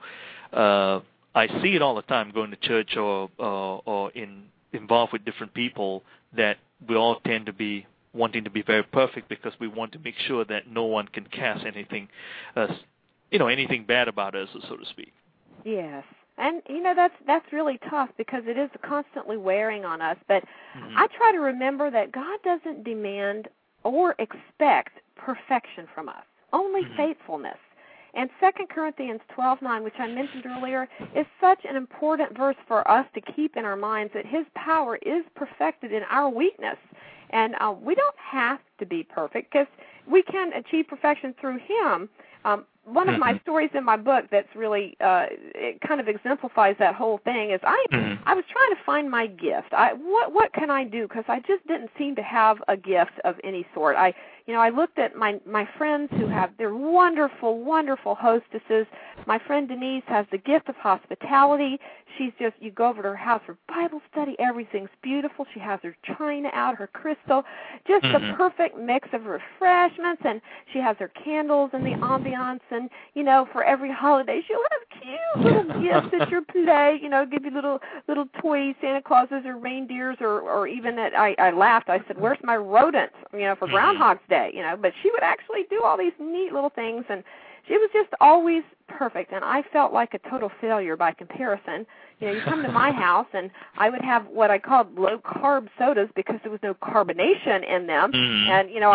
uh, I see it all the time going to church or uh, or in involved with different people, that we all tend to be wanting to be very perfect because we want to make sure that no one can cast anything, uh, you know, anything bad about us, so to speak. Yes. And, you know, that's that's really tough because it is constantly wearing on us. But mm-hmm. I try to remember that God doesn't demand or expect perfection from us, only mm-hmm. faithfulness. And Second Corinthians twelve nine, which I mentioned earlier, is such an important verse for us to keep in our minds, that his power is perfected in our weakness. And uh, we don't have to be perfect because we can achieve perfection through him. Um, one of my stories in my book that's really uh, it kind of exemplifies that whole thing is I mm-hmm. I was trying to find my gift. I what what can I do? Because I just didn't seem to have a gift of any sort. I you know I looked at my my friends who have they're wonderful wonderful hostesses. My friend Denise has the gift of hospitality. She's just you go over to her house for Bible study. Everything's beautiful. She has her china out, her crystal, just mm-hmm. the perfect mix of refreshments, and she has her candles and the ambiance. And, you know, for every holiday, she'll have cute little gifts at your play, you know, give you little little toys, Santa Clauses or reindeers, or, or even at, I, I laughed. I said, where's my rodents, you know, for Groundhog's Day, you know. But she would actually do all these neat little things, and she was just always perfect. And I felt like a total failure by comparison. You know, you come to my house, and I would have what I called low-carb sodas because there was no carbonation in them. Mm-hmm. And, you know, I would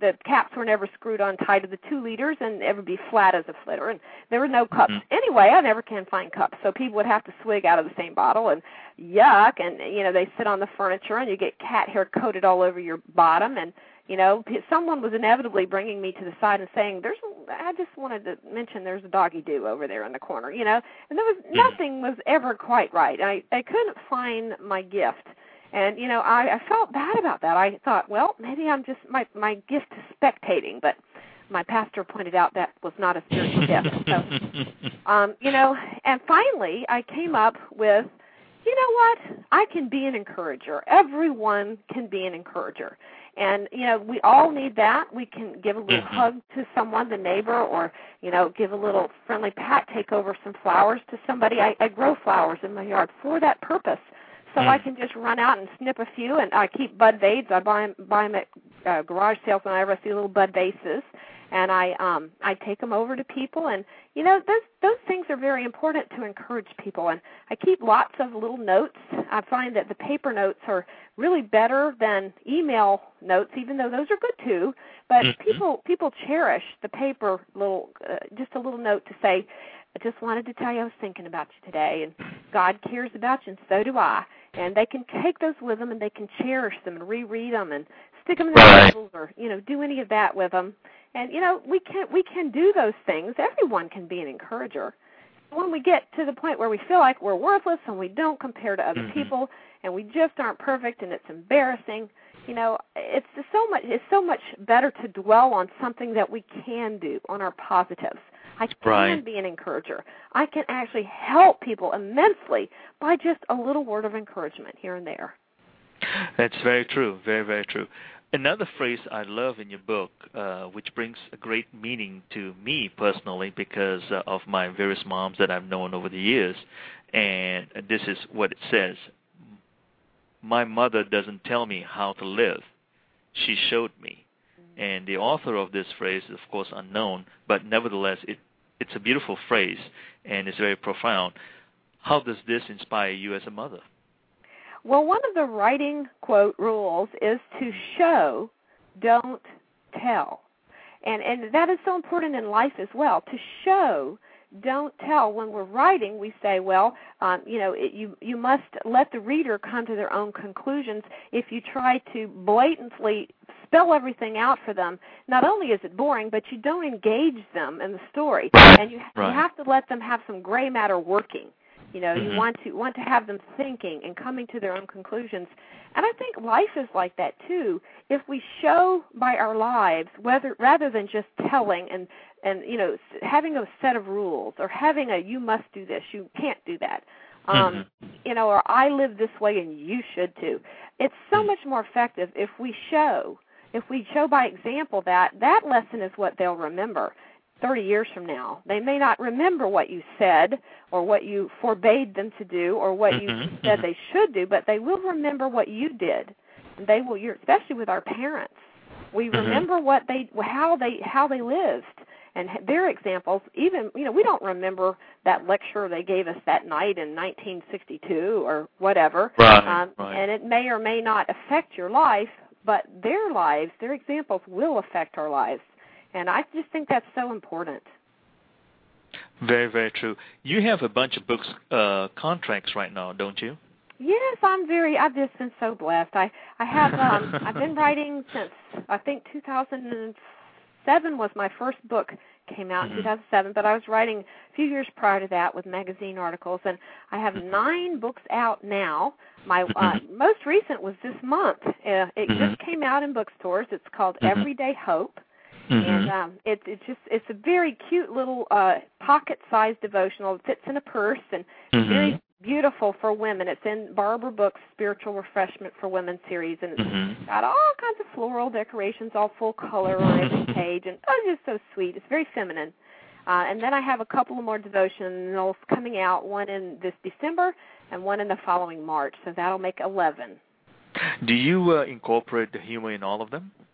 the caps were never screwed on tight to the two liters, and it would be flat as a flitter, and there were no cups. Mm-hmm. Anyway, I never can find cups, so people would have to swig out of the same bottle, and yuck, and, you know, they sit on the furniture, and you get cat hair coated all over your bottom, and, you know, someone was inevitably bringing me to the side and saying, "There's, a, I just wanted to mention there's a doggy do over there in the corner," you know, and there was nothing was ever quite right. I, I couldn't find my gift, and, you know, I, I felt bad about that. I thought, well, maybe I'm just, my, my gift is spectating, but my pastor pointed out that was not a spiritual gift. So, um, you know, and finally I came up with, you know what, I can be an encourager. Everyone can be an encourager. And, you know, we all need that. We can give a little mm-hmm. hug to someone, the neighbor, or, you know, give a little friendly pat, take over some flowers to somebody. I, I grow flowers in my yard for that purpose. So mm. I can just run out and snip a few, and I keep bud vades. I buy them, buy them at uh, garage sales whenever I see little bud vases, and I um I take them over to people. And, you know, those those things are very important to encourage people. And I keep lots of little notes. I find that the paper notes are really better than email notes, even though those are good too. But mm-hmm. people people cherish the paper little, uh, just a little note to say, "I just wanted to tell you I was thinking about you today, and God cares about you, and so do I." And they can take those with them, and they can cherish them and reread them and stick them in their Bibles, or, you know, do any of that with them. And, you know, we can we can do those things. Everyone can be an encourager. When we get to the point where we feel like we're worthless and we don't compare to other mm-hmm. people, and we just aren't perfect, and it's embarrassing, you know, it's just so much. It's so much better to dwell on something that we can do, on our positives. I can right. be an encourager. I can actually help people immensely by just a little word of encouragement here and there. That's very true, very, very true. Another phrase I love in your book, uh, which brings a great meaning to me personally because uh, of my various moms that I've known over the years, and this is what it says: "My mother doesn't tell me how to live. She showed me." And the author of this phrase is, of course, unknown, but nevertheless, it, it's a beautiful phrase, and it's very profound. How does this inspire you as a mother? Well, one of the writing, quote, rules is to show, don't tell. And, and that is so important in life as well, to show, don't tell. When we're writing, we say, well, um, you know, it, you you must let the reader come to their own conclusions. If you try to blatantly spell everything out for them, not only is it boring, but you don't engage them in the story, and you, right. you have to let them have some gray matter working. You know, mm-hmm. you want to want to have them thinking and coming to their own conclusions. And I think life is like that too. If we show by our lives, whether rather than just telling and and you know having a set of rules or having a you must do this, you can't do that, um, mm-hmm. you know, or I live this way and you should too. It's so mm-hmm. much more effective if we show, if we show by example that that lesson is what they'll remember thirty years from now. They may not remember what you said or what you forbade them to do or what you mm-hmm. said they should do, but they will remember what you did. And they will, especially with our parents. We mm-hmm. remember what they, how they, how they lived, and their examples. Even, you know, we don't remember that lecture they gave us that night in nineteen sixty-two or whatever. Right, um, right. And it may or may not affect your life, but their lives, their examples will affect our lives. And I just think that's so important. Very, very true. You have a bunch of books, uh, contracts right now, don't you? Yes, I'm very. I've just been so blessed. I I have. Um, I've been writing since I think two thousand seven was my first book came out mm-hmm. in two thousand seven. But I was writing a few years prior to that with magazine articles, and I have nine books out now. My uh, most recent was this month. Uh, it mm-hmm. just came out in bookstores. It's called mm-hmm. Everyday Hope. Mm-hmm. And um, it's it's just it's a very cute little uh, pocket-sized devotional. It fits in a purse and mm-hmm. very beautiful for women. It's in Barbara Book's Spiritual Refreshment for Women series, and mm-hmm. it's got all kinds of floral decorations, all full color on every page, and oh, it's just so sweet. It's very feminine. Uh, and then I have a couple of more devotionals coming out, one in this December and one in the following March. So that'll make eleven. Do you uh, incorporate the humor in all of them?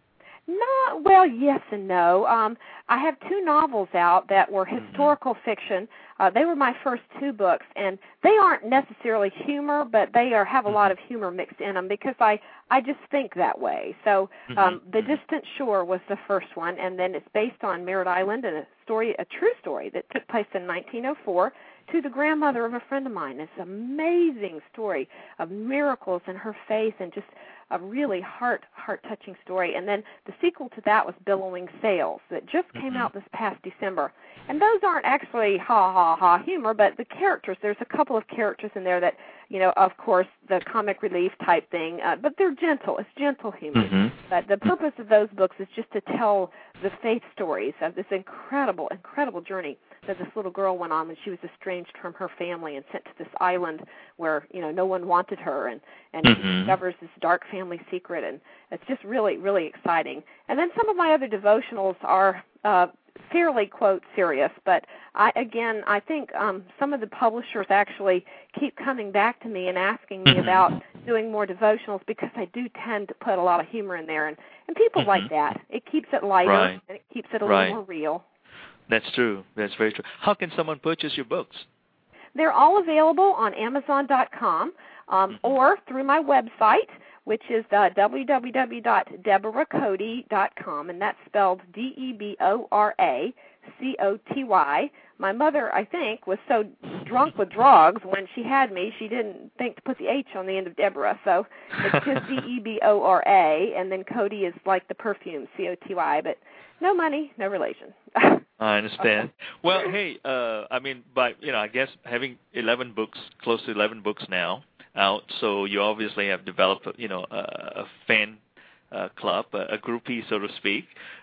Not well, yes and no. Um, I have two novels out that were historical mm-hmm. fiction. Uh, they were my first two books, and they aren't necessarily humor, but they are have a lot of humor mixed in them because I, I just think that way. So um, mm-hmm. The Distant Shore was the first one, and then it's based on Merritt Island and a story, a true story that took place in nineteen oh four to the grandmother of a friend of mine. It's an amazing story of miracles in her faith and just a really heart, heart-touching story. And then the sequel to that was Billowing Sails that just came out this past December. And those aren't actually ha-ha-ha humor, but the characters, there's a couple of characters in there that, you know, of course, the comic relief type thing, uh, but they're gentle. It's gentle humor. Mm-hmm. But the purpose of those books is just to tell the faith stories of this incredible, incredible journey that this little girl went on when she was estranged from her family and sent to this island where, you know, no one wanted her, and, and mm-hmm. she discovers this dark family secret, and it's just really, really exciting. And then some of my other devotionals are uh, fairly, quote, serious, but I, again, I think um, some of the publishers actually keep coming back to me and asking me mm-hmm. about doing more devotionals because I do tend to put a lot of humor in there, and, and people mm-hmm. like that. It keeps it lighter, right. and it keeps it a right. little more real. That's true. That's very true. How can someone purchase your books? They're all available on Amazon dot com um, mm-hmm. or through my website, which is uh, w w w dot deborah cody dot com, and that's spelled D E B O R A C O T Y. My mother, I think, was so drunk with drugs when she had me, she didn't think to put the H on the end of Deborah, so it's just D E B O R A, and then Cody is like the perfume, C O T Y, but no money, no relation. I understand. Well, hey, uh, I mean, by you know, I guess having eleven books, close to eleven books now out, so you obviously have developed, you know, a, a fan uh, club, a, a groupie, so to speak.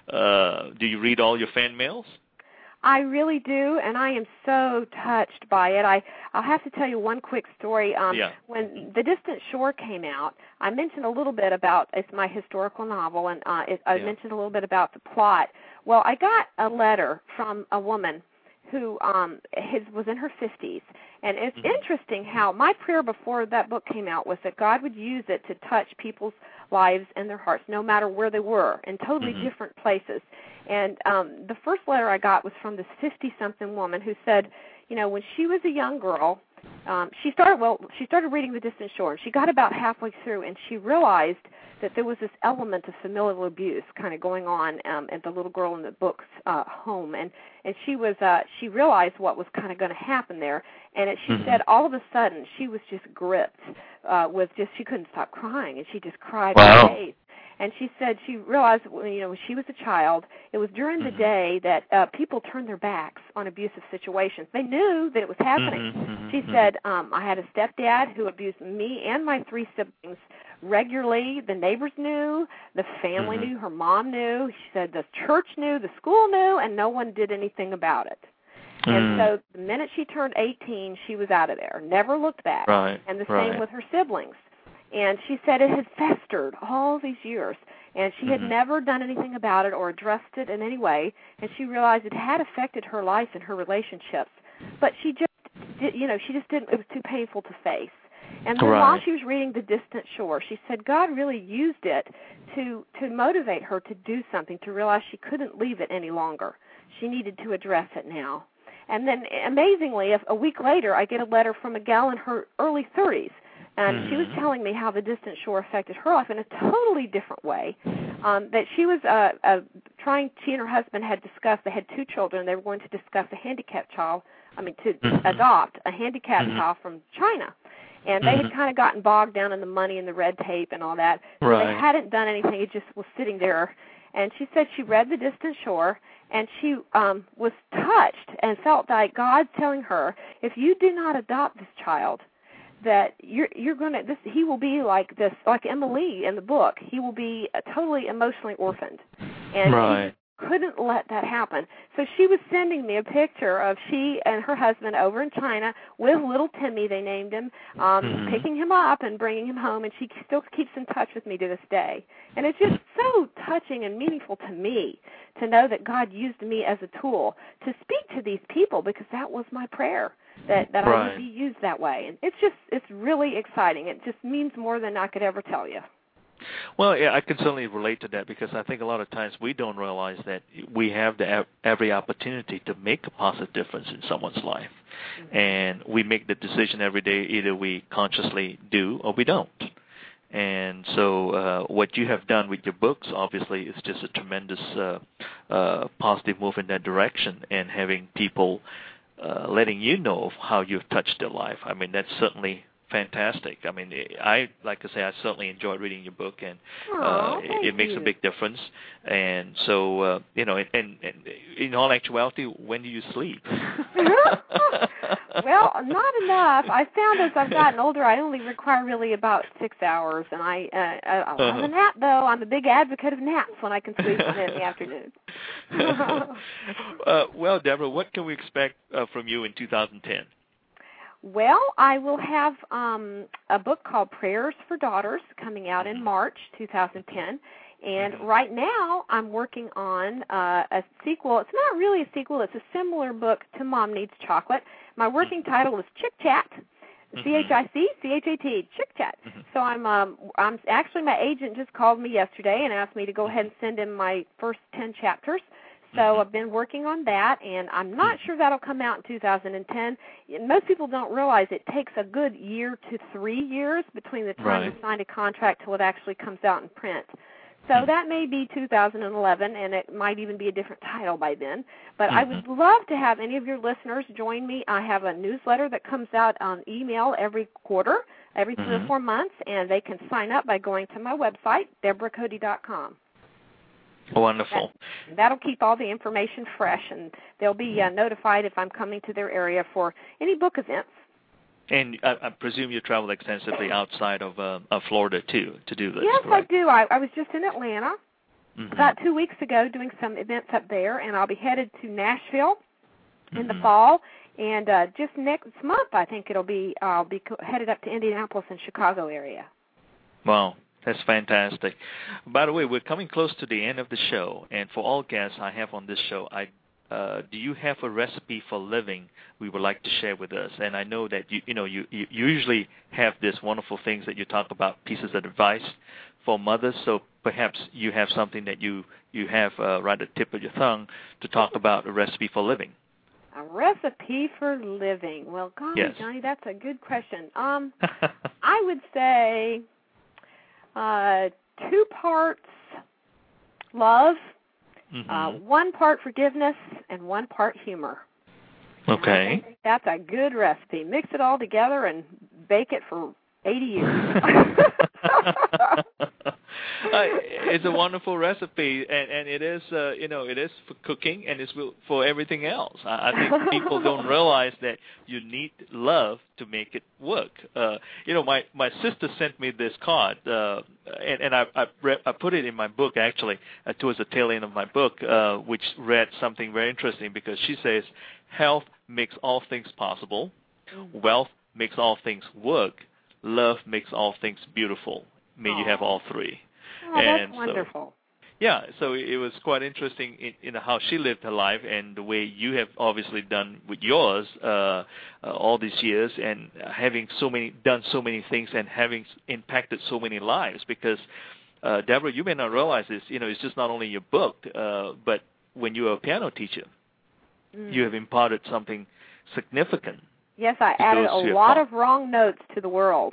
Uh, do you read all your fan mails? I really do, and I am so touched by it. I, I'll have to tell you one quick story. Um, yeah. When The Distant Shore came out, I mentioned a little bit about, it's my historical novel, and uh, it, I yeah. mentioned a little bit about the plot. Well, I got a letter from a woman who um, his, was in her fifties, and it's mm-hmm. interesting how my prayer before that book came out was that God would use it to touch people's lives and their hearts, no matter where they were, in totally mm-hmm. different places. And um, the first letter I got was from this fifty-something woman who said, you know, when she was a young girl, um, she started, well, she started reading The Distant Shore, and she got about halfway through, and she realized that there was this element of familial abuse kind of going on um, at the little girl in the book's uh, home, and and she was uh, she realized what was kind of going to happen there, and it, she mm-hmm. said all of a sudden she was just gripped uh, with just she couldn't stop crying, and she just cried wow. for days. And she said she realized, you know, when she was a child, it was during the day that uh, people turned their backs on abusive situations. They knew that it was happening. Mm-hmm. She said, um, I had a stepdad who abused me and my three siblings regularly. The neighbors knew. The family mm-hmm. knew. Her mom knew. She said the church knew. The school knew, and no one did anything about it. Mm. And so the minute she turned eighteen, she was out of there, never looked back. Right. And the right. same with her siblings. And she said it had festered all these years, and she had mm-hmm. never done anything about it or addressed it in any way, and she realized it had affected her life and her relationships. But she just, did, you know, she just didn't, it was too painful to face. And then right. while she was reading The Distant Shore, she said God really used it to, to motivate her to do something, to realize she couldn't leave it any longer. She needed to address it now. And then, amazingly, a week later, I get a letter from a gal in her early thirties. And mm-hmm. she was telling me how The Distant Shore affected her life in a totally different way. Um, that she was uh, uh, trying, she and her husband had discussed, they had two children, they were going to discuss a handicapped child, I mean, to mm-hmm. adopt a handicapped mm-hmm. child from China. And they mm-hmm. had kind of gotten bogged down in the money and the red tape and all that. So right. they hadn't done anything, it just was sitting there. And she said she read The Distant Shore, and she um, was touched and felt like God telling her, if you do not adopt this child, that you're you're gonna this he will be like this, like Emily in the book. He will be uh, totally emotionally orphaned, and right. she couldn't let that happen. So she was sending me a picture of she and her husband over in China with little Timmy, they named him, um, mm-hmm. picking him up and bringing him home, and she still keeps in touch with me to this day. And it's just so touching and meaningful to me to know that God used me as a tool to speak to these people, because that was my prayer. That, that right. I would be used that way. And it's just, it's really exciting. It just means more than I could ever tell you. Well, yeah, I can certainly relate to that because I think a lot of times we don't realize that we have the every opportunity to make a positive difference in someone's life. Mm-hmm. And we make the decision every day, either we consciously do or we don't. And so uh, what you have done with your books, obviously, is just a tremendous uh, uh, positive move in that direction, and having people uh, letting you know how you've touched their life. I mean, that's certainly fantastic. I mean, I like I say, I certainly enjoyed reading your book, and uh, Aww, it, it makes you. a big difference. And so, uh, you know, and, and, and in all actuality, when do you sleep? Well, not enough. I found as I've gotten older, I only require really about six hours, and I uh, I love uh-huh. a nap though. I'm a big advocate of naps when I can sleep one in the afternoon. uh, well, Deborah, what can we expect uh, from you in two thousand ten? Well, I will have um, a book called Prayers for Daughters coming out in March two thousand ten. And Mm-hmm. right now I'm working on uh, a sequel. It's not really a sequel. It's a similar book to Mom Needs Chocolate. My working title is Chick Chat, C H I C C H A T, Chick Chat. Mm-hmm. So I'm, um, I'm actually, my agent just called me yesterday and asked me to go ahead and send him my first ten chapters. So mm-hmm. I've been working on that, and I'm not sure that'll come out in two thousand ten. Most people don't realize it takes a good year to three years between the time right. you sign a contract till it actually comes out in print. So that may be two thousand eleven, and it might even be a different title by then. But mm-hmm. I would love to have any of your listeners join me. I have a newsletter that comes out on email every quarter, every mm-hmm. three or four months, and they can sign up by going to my website, deborah cody dot com. Wonderful. That, that'll keep all the information fresh, and they'll be uh, notified if I'm coming to their area for any book events. And I, I presume you travel extensively outside of, uh, of Florida, too, to do this, Yes, correct? I do. I, I was just in Atlanta mm-hmm. about two weeks ago doing some events up there, and I'll be headed to Nashville in mm-hmm. the fall. And uh, just next month, I think it'll be, I'll be headed up to Indianapolis and Chicago area. Wow. That's fantastic. By the way, we're coming close to the end of the show, and for all guests I have on this show, I uh, do you have a recipe for living we would like to share with us? And I know that you you know you, you usually have these wonderful things that you talk about, pieces of advice for mothers. So perhaps you have something that you you have uh, right at the tip of your tongue to talk about a recipe for living. A recipe for living. Well, golly, yes. Johnny, that's a good question. Um, I would say. Uh, two parts love, mm-hmm. uh, one part forgiveness, and one part humor. Okay. That's a good recipe. Mix it all together and bake it for eighty years. uh, it's a wonderful recipe, and, and it is, uh, you know, it is for cooking and it's for everything else. I, I think people don't realize that you need love to make it work. Uh, you know, my, my sister sent me this card, uh, and, and I I, read, I put it in my book, actually, uh, towards the tail end of my book, uh, which read something very interesting because she says, health makes all things possible, wealth makes all things work, love makes all things beautiful. May Aww. You have all three. Oh, that's and wonderful. So, yeah, so it was quite interesting in, in how she lived her life and the way you have obviously done with yours uh, uh, all these years, and having so many done so many things and having impacted so many lives. Because uh, Deborah, you may not realize this. You know, it's just not only your book, uh, but when you were a piano teacher, mm. you have imparted something significant. Yes, I added a lot of wrong notes to the world.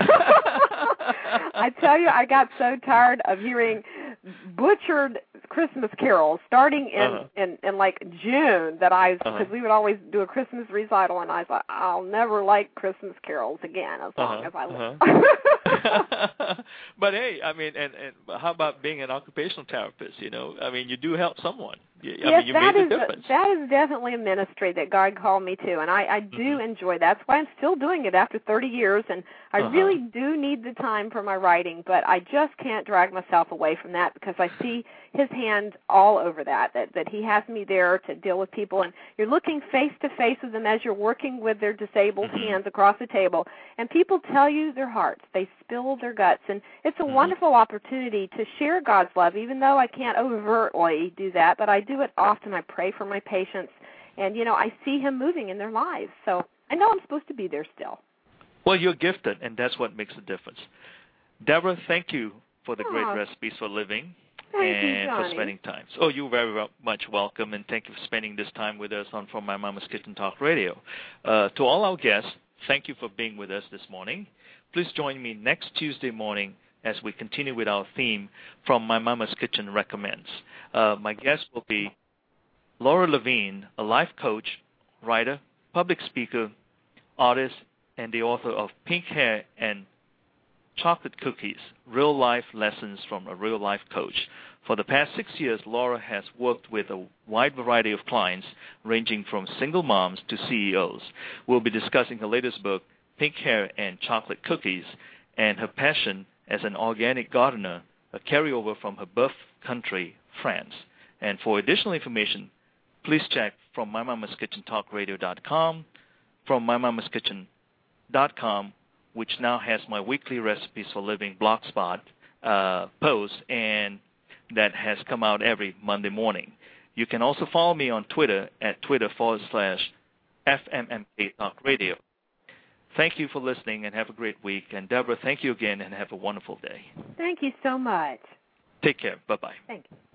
I tell you, I got so tired of hearing butchered Christmas carols starting in, uh-huh. in, in like June that I, because uh-huh. we would always do a Christmas recital, and I thought, I'll never like Christmas carols again as long uh-huh. as I live. Uh-huh. But hey, I mean, and, and how about being an occupational therapist? You know, I mean, you do help someone. I yes, mean, you that made is a difference. that is definitely a ministry that God called me to, and I, I do mm-hmm. enjoy that. That's why I'm still doing it after thirty years, and I uh-huh. really do need the time for my writing, but I just can't drag myself away from that because I see His hand all over that, that, that He has me there to deal with people, and you're looking face to face with them as you're working with their disabled mm-hmm. hands across the table, and people tell you their hearts. They spill their guts, and it's a mm-hmm. wonderful opportunity to share God's love, even though I can't overtly do that, but I do it often. I pray for my patients, and, you know, I see Him moving in their lives, so I know I'm supposed to be there still. Well, you're gifted, and that's what makes a difference. Deborah, thank you for the Oh. great recipes for living. Thank and you, Johnny. for spending time. So you're very wel- much welcome, and thank you for spending this time with us on From My Mama's Kitchen Talk Radio. Uh, to all our guests, thank you for being with us this morning. Please join me next Tuesday morning as we continue with our theme, From My Mama's Kitchen Recommends. Uh, my guest will be Laura Levine, a life coach, writer, public speaker, artist, and the author of Pink Hair and Chocolate Cookies, Real Life Lessons from a Real Life Coach. For the past six years, Laura has worked with a wide variety of clients, ranging from single moms to C E Os. We'll be discussing her latest book, Pink Hair and Chocolate Cookies, and her passion as an organic gardener, a carryover from her birth country, France. And for additional information, please check from my mamas kitchen talk radio dot com, from my mamas kitchen dot com, which now has my weekly Recipes for Living blogspot uh, post, and that has come out every Monday morning. You can also follow me on Twitter at Twitter forward slash F M M K Talk Radio. Thank you for listening, and have a great week. And Deborah, thank you again, and have a wonderful day. Thank you so much. Take care. Bye-bye. Thank you.